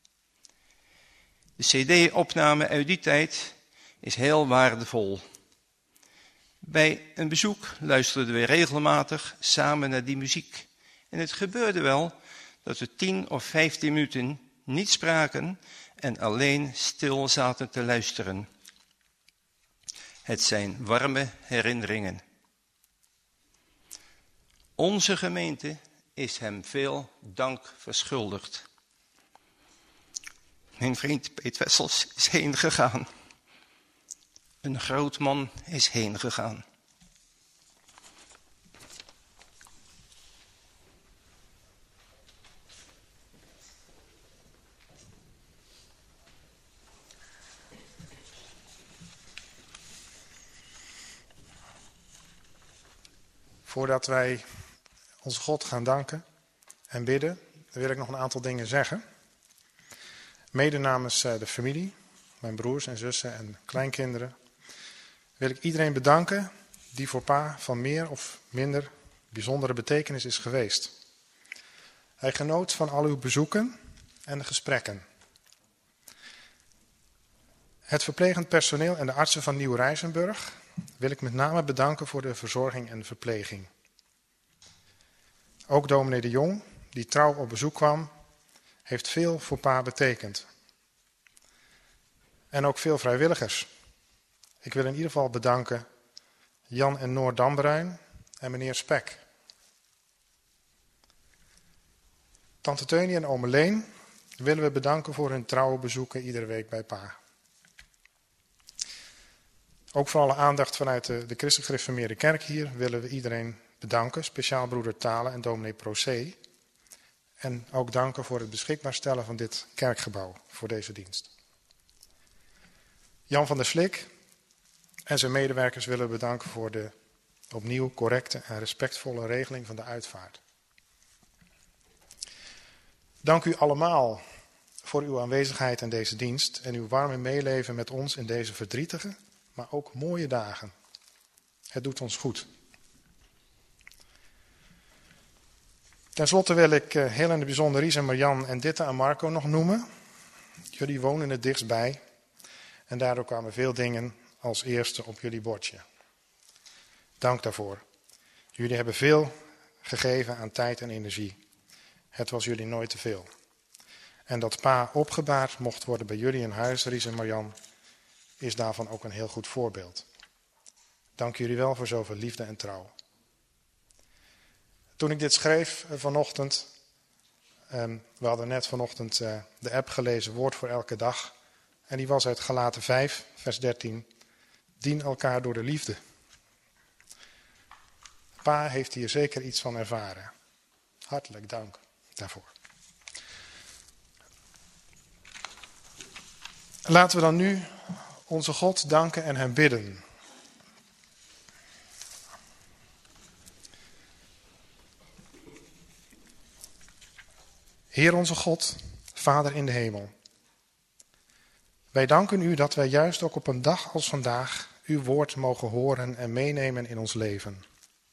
De cd-opname uit die tijd is heel waardevol. Bij een bezoek luisterden we regelmatig samen naar die muziek. En het gebeurde wel dat we 10 of 15 minuten niet spraken en alleen stil zaten te luisteren. Het zijn warme herinneringen. Onze gemeente is hem veel dank verschuldigd. Mijn vriend Peet Wessels is heen gegaan. Een groot man is heen gegaan. Voordat wij onze God gaan danken en bidden, wil ik nog een aantal dingen zeggen. Mede namens de familie, mijn broers en zussen en kleinkinderen, wil ik iedereen bedanken die voor pa van meer of minder bijzondere betekenis is geweest. Hij genoot van al uw bezoeken en de gesprekken. Het verplegend personeel en de artsen van Nieuw-Rijsenburg wil ik met name bedanken voor de verzorging en verpleging. Ook dominee de Jong, die trouw op bezoek kwam, heeft veel voor pa betekend. En ook veel vrijwilligers. Ik wil in ieder geval bedanken Jan en Noor Dambruin en meneer Spek. Tante Teunie en ome Leen willen we bedanken voor hun trouwe bezoeken iedere week bij pa. Ook voor alle aandacht vanuit de Christelijk Gereformeerde Kerk hier willen we iedereen bedanken. Speciaal broeder Talen en dominee Procé. En ook danken voor het beschikbaar stellen van dit kerkgebouw voor deze dienst. Jan van der Slik en zijn medewerkers willen we bedanken voor de opnieuw correcte en respectvolle regeling van de uitvaart. Dank u allemaal voor uw aanwezigheid in deze dienst en uw warme meeleven met ons in deze verdrietige, maar ook mooie dagen. Het doet ons goed. Ten slotte wil ik heel in het bijzonder Ries en Marjan en Ditte en Marco nog noemen. Jullie wonen het dichtstbij en daardoor kwamen veel dingen als eerste op jullie bordje. Dank daarvoor. Jullie hebben veel gegeven aan tijd en energie. Het was jullie nooit te veel. En dat pa opgebaard mocht worden bij jullie in huis, Ries en Marjan, is daarvan ook een heel goed voorbeeld. Dank jullie wel voor zoveel liefde en trouw. Toen ik dit schreef vanochtend, we hadden net vanochtend de app gelezen, Woord voor elke dag. En die was uit Galaten 5, vers 13. Dien elkaar door de liefde. Pa heeft hier zeker iets van ervaren. Hartelijk dank daarvoor. Laten we dan nu onze God danken en hem bidden. Heer onze God, Vader in de hemel. Wij danken u dat wij juist ook op een dag als vandaag uw woord mogen horen en meenemen in ons leven.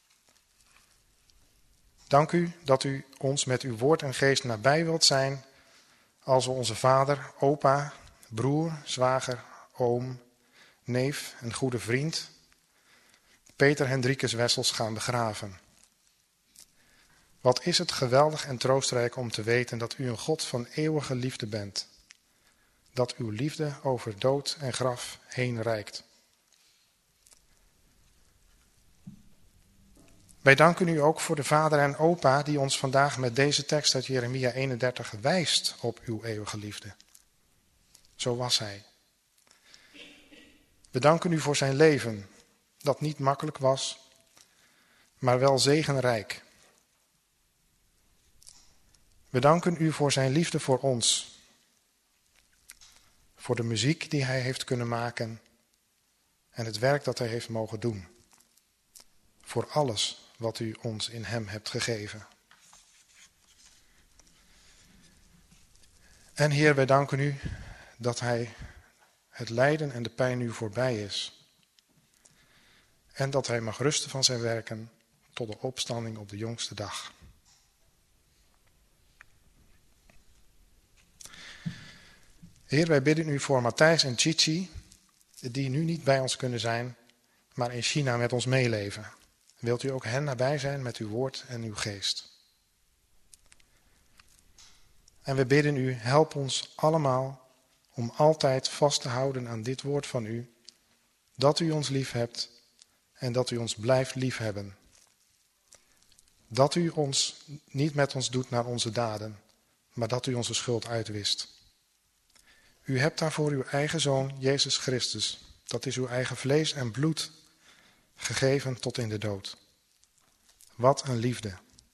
Dank u dat u ons met uw woord en geest nabij wilt zijn als we onze vader, opa, broer, zwager, oom, neef en goede vriend Peter Hendrikus Wessels gaan begraven. Wat is het geweldig en troostrijk om te weten dat u een God van eeuwige liefde bent. Dat uw liefde over dood en graf heen reikt. Wij danken u ook voor de vader en opa die ons vandaag met deze tekst uit Jeremia 31 wijst op uw eeuwige liefde. Zo was hij. We danken u voor zijn leven, dat niet makkelijk was, maar wel zegenrijk. We danken u voor zijn liefde voor ons. Voor de muziek die hij heeft kunnen maken en het werk dat hij heeft mogen doen. Voor alles wat u ons in hem hebt gegeven. En Heer, wij danken u dat hij het lijden en de pijn nu voorbij is. En dat hij mag rusten van zijn werken tot de opstanding op de jongste dag. Heer, wij bidden u voor Matthijs en Chichi, die nu niet bij ons kunnen zijn, maar in China met ons meeleven. Wilt u ook hen nabij zijn met uw woord en uw geest. En we bidden u, help ons allemaal om altijd vast te houden aan dit woord van u, dat u ons lief hebt en dat u ons blijft liefhebben. Dat u ons niet met ons doet naar onze daden, maar dat u onze schuld uitwist. U hebt daarvoor uw eigen Zoon, Jezus Christus, dat is uw eigen vlees en bloed, gegeven tot in de dood. Wat een liefde.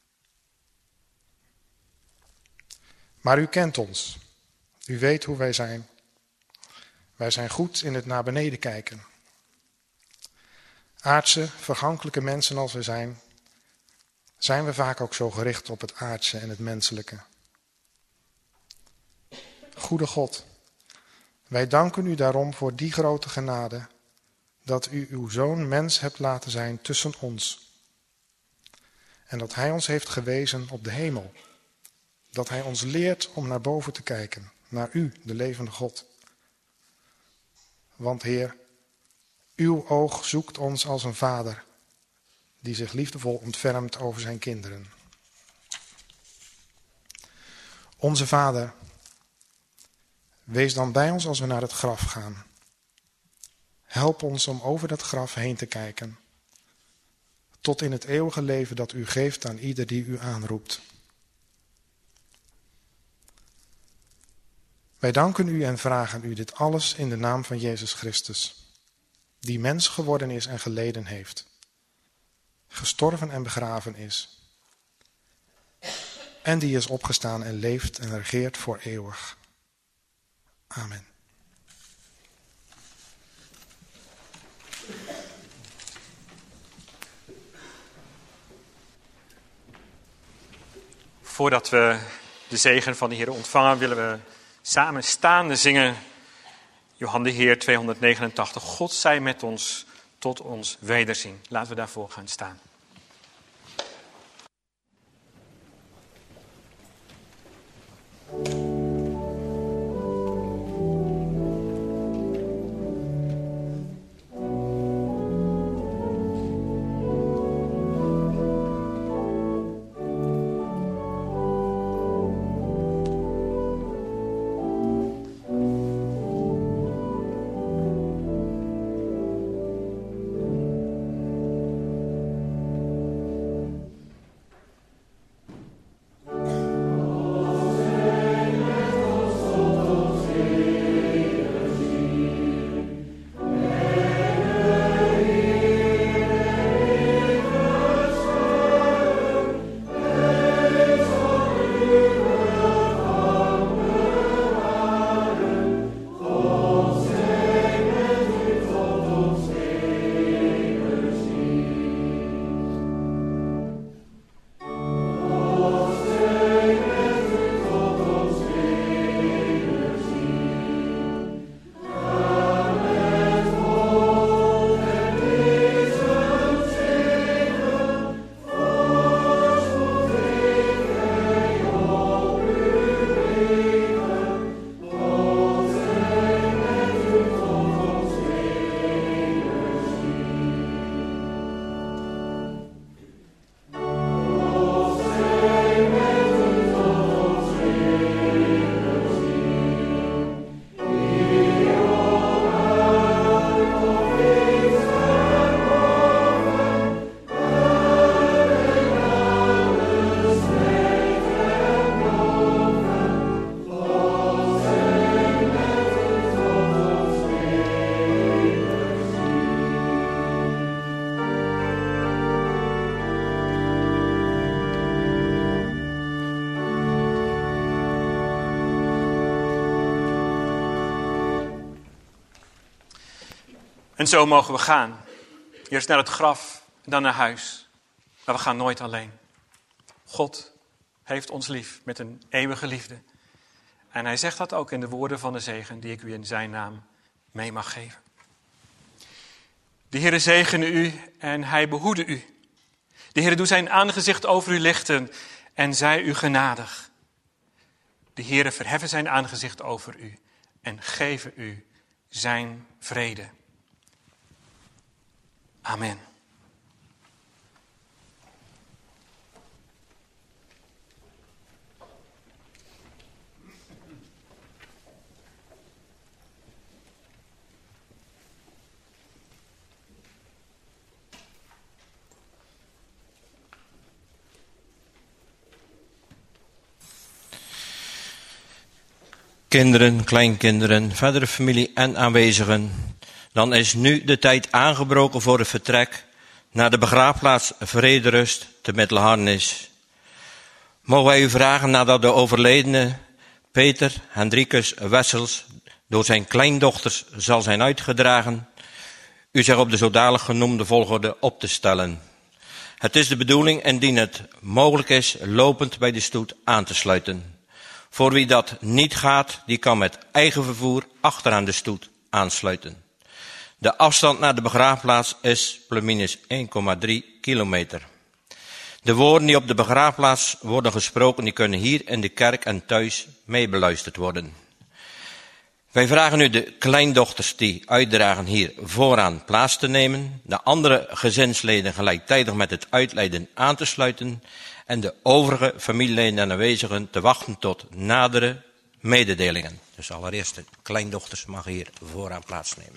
Maar u kent ons. U weet hoe wij zijn. Wij zijn goed in het naar beneden kijken. Aardse, vergankelijke mensen als we zijn we vaak ook zo gericht op het aardse en het menselijke. Goede God, wij danken u daarom voor die grote genade, dat u uw Zoon mens hebt laten zijn tussen ons. En dat hij ons heeft gewezen op de hemel. Dat hij ons leert om naar boven te kijken, naar u, de levende God. Want Heer, uw oog zoekt ons als een vader, die zich liefdevol ontfermt over zijn kinderen. Onze Vader, wees dan bij ons als we naar het graf gaan. Help ons om over dat graf heen te kijken, tot in het eeuwige leven dat u geeft aan ieder die u aanroept. Wij danken u en vragen u dit alles in de naam van Jezus Christus, die mens geworden is en geleden heeft, gestorven en begraven is, en die is opgestaan en leeft en regeert voor eeuwig. Amen. Voordat we de zegen van de Heer ontvangen, willen we samen staande zingen. Johan de Heer 289. God zij met ons tot ons wederzien. Laten we daarvoor gaan staan. En zo mogen we gaan. Eerst naar het graf en dan naar huis. Maar we gaan nooit alleen. God heeft ons lief met een eeuwige liefde. En hij zegt dat ook in de woorden van de zegen die ik u in zijn naam mee mag geven. De Heere zegene u en hij behoede u. De Heere doet zijn aangezicht over u lichten en zij u genadig. De Heere verheffen zijn aangezicht over u en geven u zijn vrede. Amen. Kinderen, kleinkinderen, verdere familie en aanwezigen, dan is nu de tijd aangebroken voor het vertrek naar de begraafplaats Vrederust te Middelharnis. Mogen wij u vragen nadat de overledene Peter Hendrikus Wessels door zijn kleindochters zal zijn uitgedragen, u zich op de zodanig genoemde volgorde op te stellen. Het is de bedoeling, indien het mogelijk is, lopend bij de stoet aan te sluiten. Voor wie dat niet gaat, die kan met eigen vervoer achteraan de stoet aansluiten. De afstand naar de begraafplaats is ± 1,3 kilometer. De woorden die op de begraafplaats worden gesproken, die kunnen hier in de kerk en thuis meebeluisterd worden. Wij vragen u de kleindochters die uitdragen hier vooraan plaats te nemen, de andere gezinsleden gelijktijdig met het uitleiden aan te sluiten en de overige familieleden en aanwezigen te wachten tot nadere mededelingen. Dus allereerst de kleindochters mag hier vooraan plaatsnemen.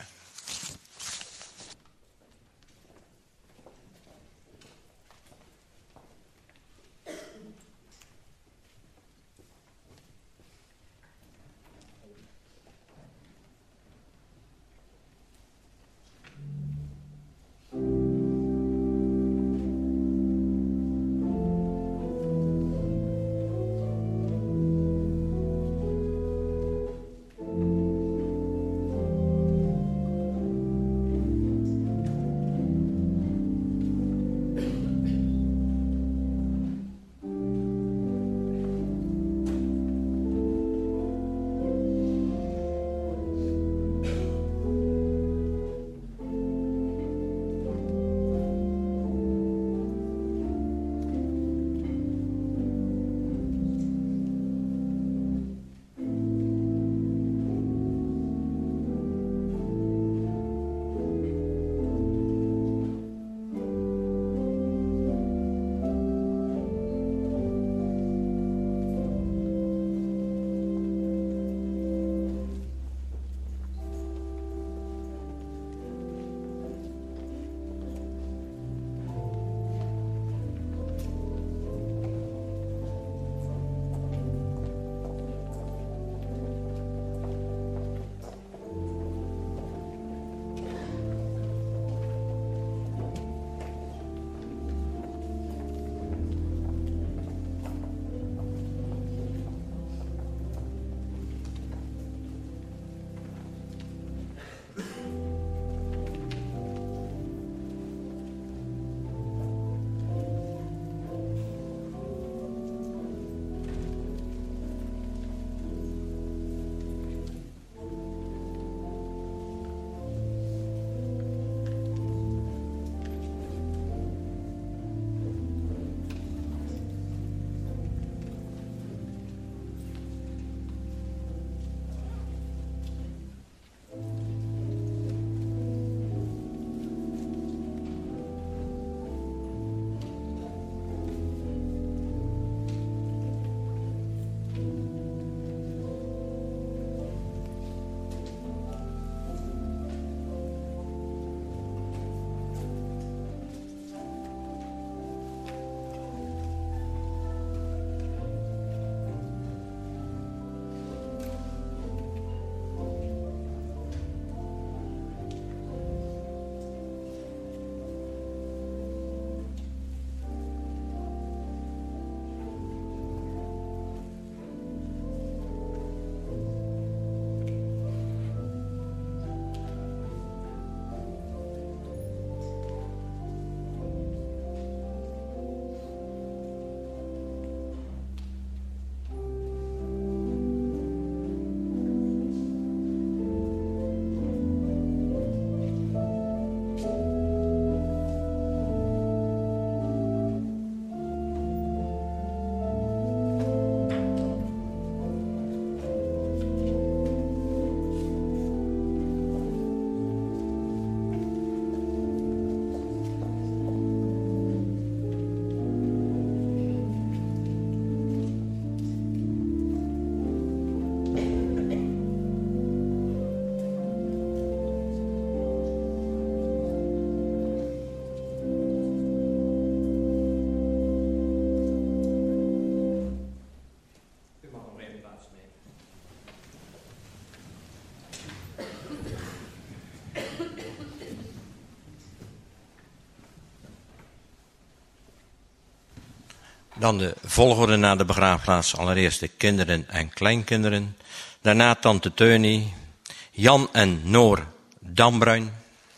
Dan de volgorde na de begraafplaats. Allereerst de kinderen en kleinkinderen. Daarna tante Teunie, Jan en Noor Dambruin.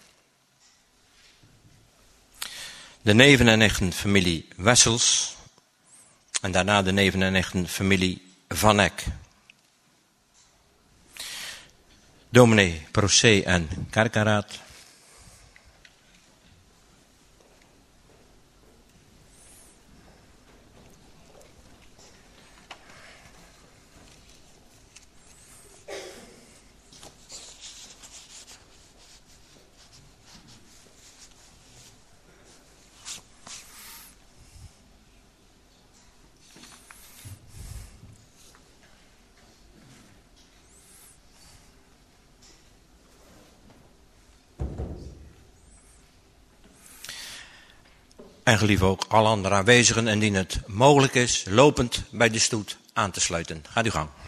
De neven en nichten familie Wessels. En daarna de neven en nichten familie Van Eck. Dominee Procé en Kerkenraad. En gelieve ook alle andere aanwezigen, indien het mogelijk is, lopend bij de stoet aan te sluiten. Gaat uw gang.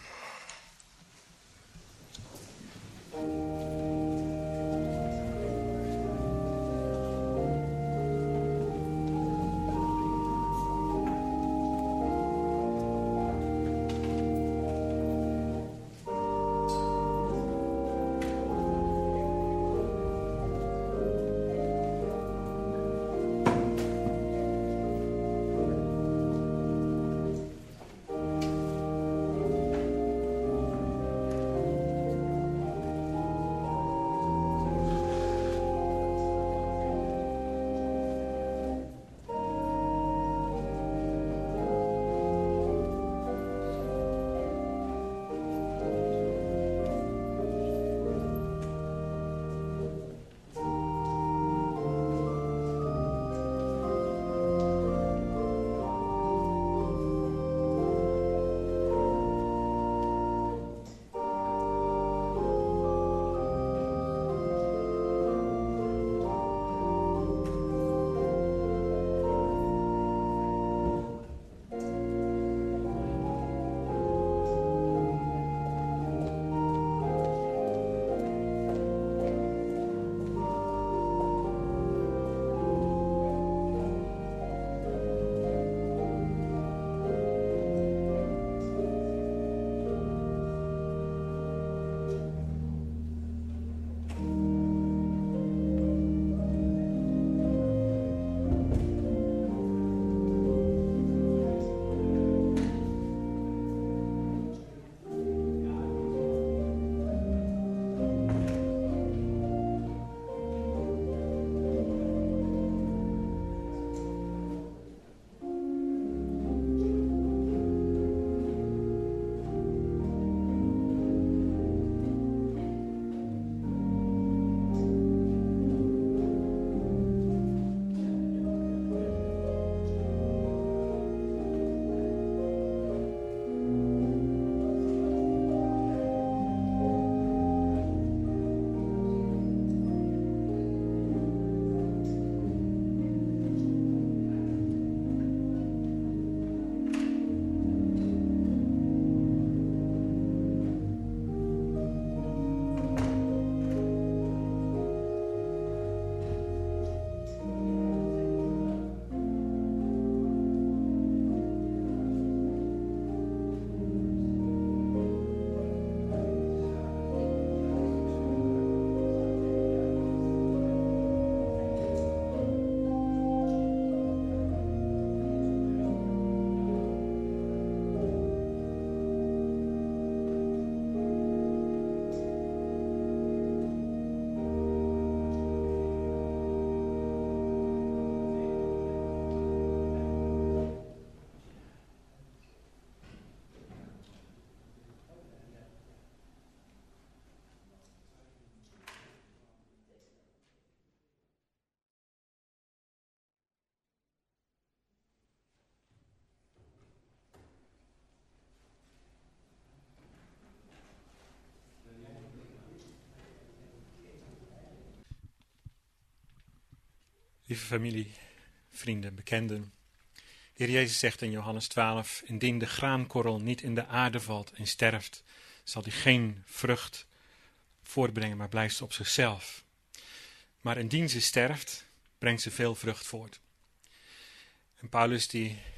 Lieve familie, vrienden, bekenden. De Heer Jezus zegt in Johannes 12, indien de graankorrel niet in de aarde valt en sterft, zal die geen vrucht voortbrengen, maar blijft ze op zichzelf. Maar indien ze sterft, brengt ze veel vrucht voort. En Paulus die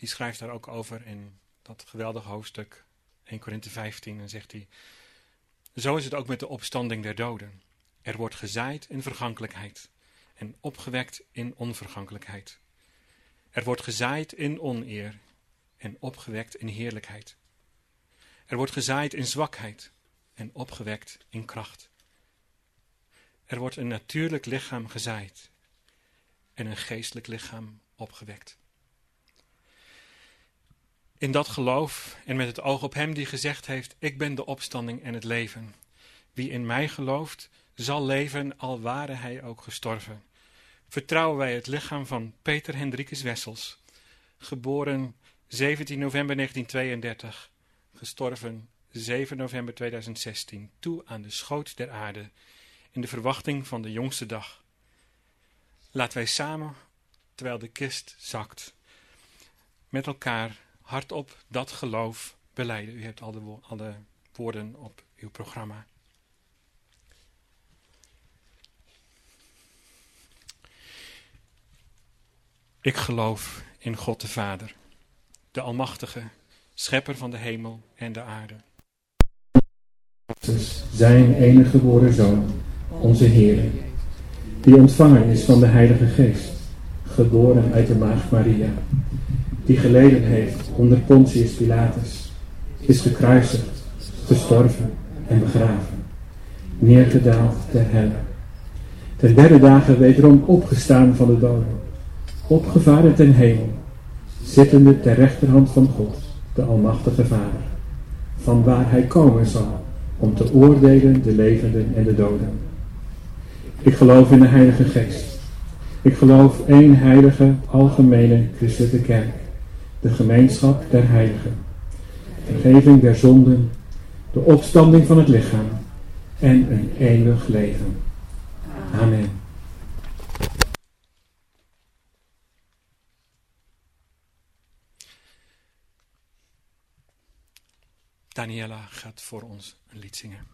die schrijft daar ook over in dat geweldige hoofdstuk 1 Korinthe 15. En zegt hij, zo is het ook met de opstanding der doden. Er wordt gezaaid in vergankelijkheid en opgewekt in onvergankelijkheid. Er wordt gezaaid in oneer en opgewekt in heerlijkheid. Er wordt gezaaid in zwakheid en opgewekt in kracht. Er wordt een natuurlijk lichaam gezaaid en een geestelijk lichaam opgewekt. In dat geloof en met het oog op hem die gezegd heeft, ik ben de opstanding en het leven. Wie in mij gelooft, zal leven, al ware hij ook gestorven. Vertrouwen wij het lichaam van Peter Hendrikus Wessels, geboren 17 november 1932, gestorven 7 november 2016, toe aan de schoot der aarde, in de verwachting van de jongste dag. Laten wij samen, terwijl de kist zakt, met elkaar hardop dat geloof belijden. U hebt al de woorden op uw programma. Ik geloof in God de Vader, de Almachtige, schepper van de hemel en de aarde. Zijn enige geboren Zoon, onze Heer, die ontvangen is van de Heilige Geest, geboren uit de Maagd Maria, die geleden heeft onder Pontius Pilatus, is gekruisigd, gestorven en begraven, neergedaald ter helle, ten derde dagen wederom opgestaan van de doden, opgevaren ten hemel, zittende ter rechterhand van God, de Almachtige Vader, van waar hij komen zal om te oordelen de levenden en de doden. Ik geloof in de Heilige Geest. Ik geloof één heilige, algemene christelijke kerk, de gemeenschap der heiligen, vergeving der zonden, de opstanding van het lichaam en een eeuwig leven. Amen. Daniela gaat voor ons een lied zingen.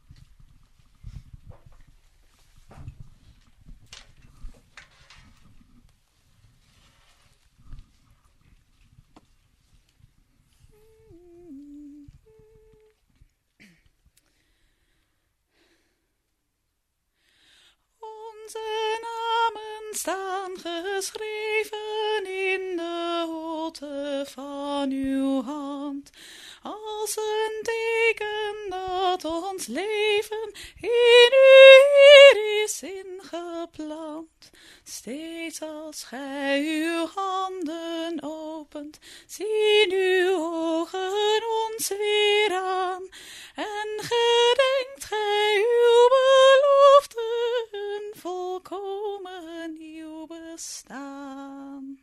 Onze namen staan geschreven in de holte van uw hand, als een teken dat ons leven in u is ingeplant. Steeds als gij uw handen opent, zien uw ogen ons weer aan, en gedenkt gij uw beloften, volkomen nieuw bestaan.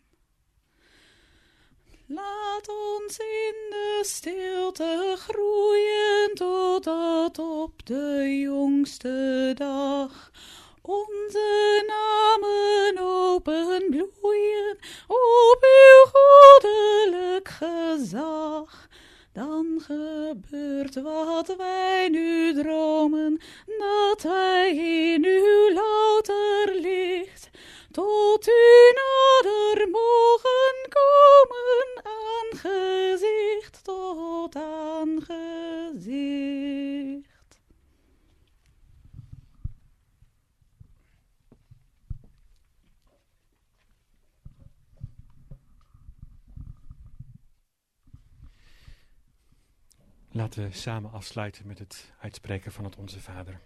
Laat ons in de stilte groeien, totdat op de jongste dag onze namen openbloeien op uw goddelijk gezag. Dan gebeurt wat wij nu dromen, dat wij in uw louter licht tot u nader mogen komen, aangezicht tot aangezicht. Laten we samen afsluiten met het uitspreken van het Onze Vader.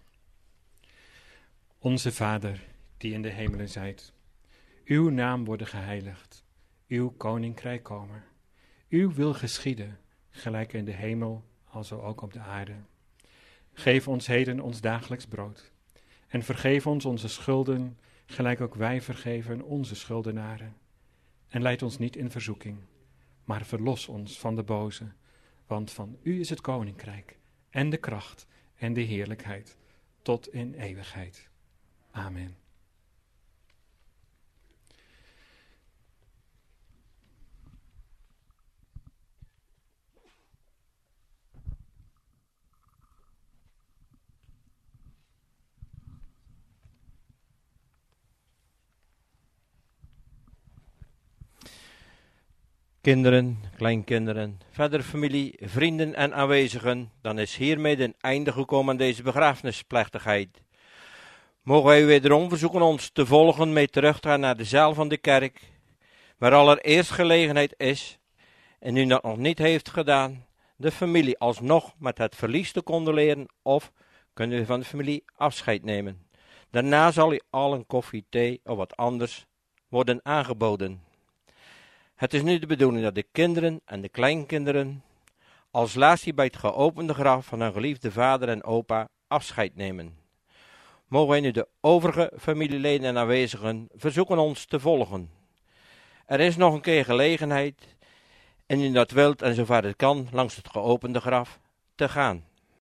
Onze Vader, die in de hemelen zijt, uw naam worden geheiligd, uw koninkrijk komen. Uw wil geschieden, gelijk in de hemel, alzo ook op de aarde. Geef ons heden ons dagelijks brood. En vergeef ons onze schulden, gelijk ook wij vergeven onze schuldenaren. En leid ons niet in verzoeking, maar verlos ons van de boze. Want van u is het koninkrijk, en de kracht, en de heerlijkheid, tot in eeuwigheid. Amen. Kinderen, kleinkinderen, verder familie, vrienden en aanwezigen, dan is hiermee een einde gekomen aan deze begrafenisplechtigheid. Mogen wij u wederom verzoeken ons te volgen mee terug te gaan naar de zaal van de kerk, waar allereerst gelegenheid is, en u dat nog niet heeft gedaan, de familie alsnog met het verlies te condoleren, of kunt u van de familie afscheid nemen. Daarna zal u al een koffie, thee of wat anders worden aangeboden. Het is nu de bedoeling dat de kinderen en de kleinkinderen als laatste bij het geopende graf van hun geliefde vader en opa afscheid nemen. Mogen wij nu de overige familieleden en aanwezigen verzoeken ons te volgen. Er is nog een keer gelegenheid, en u dat wilt en zover het kan, langs het geopende graf te gaan.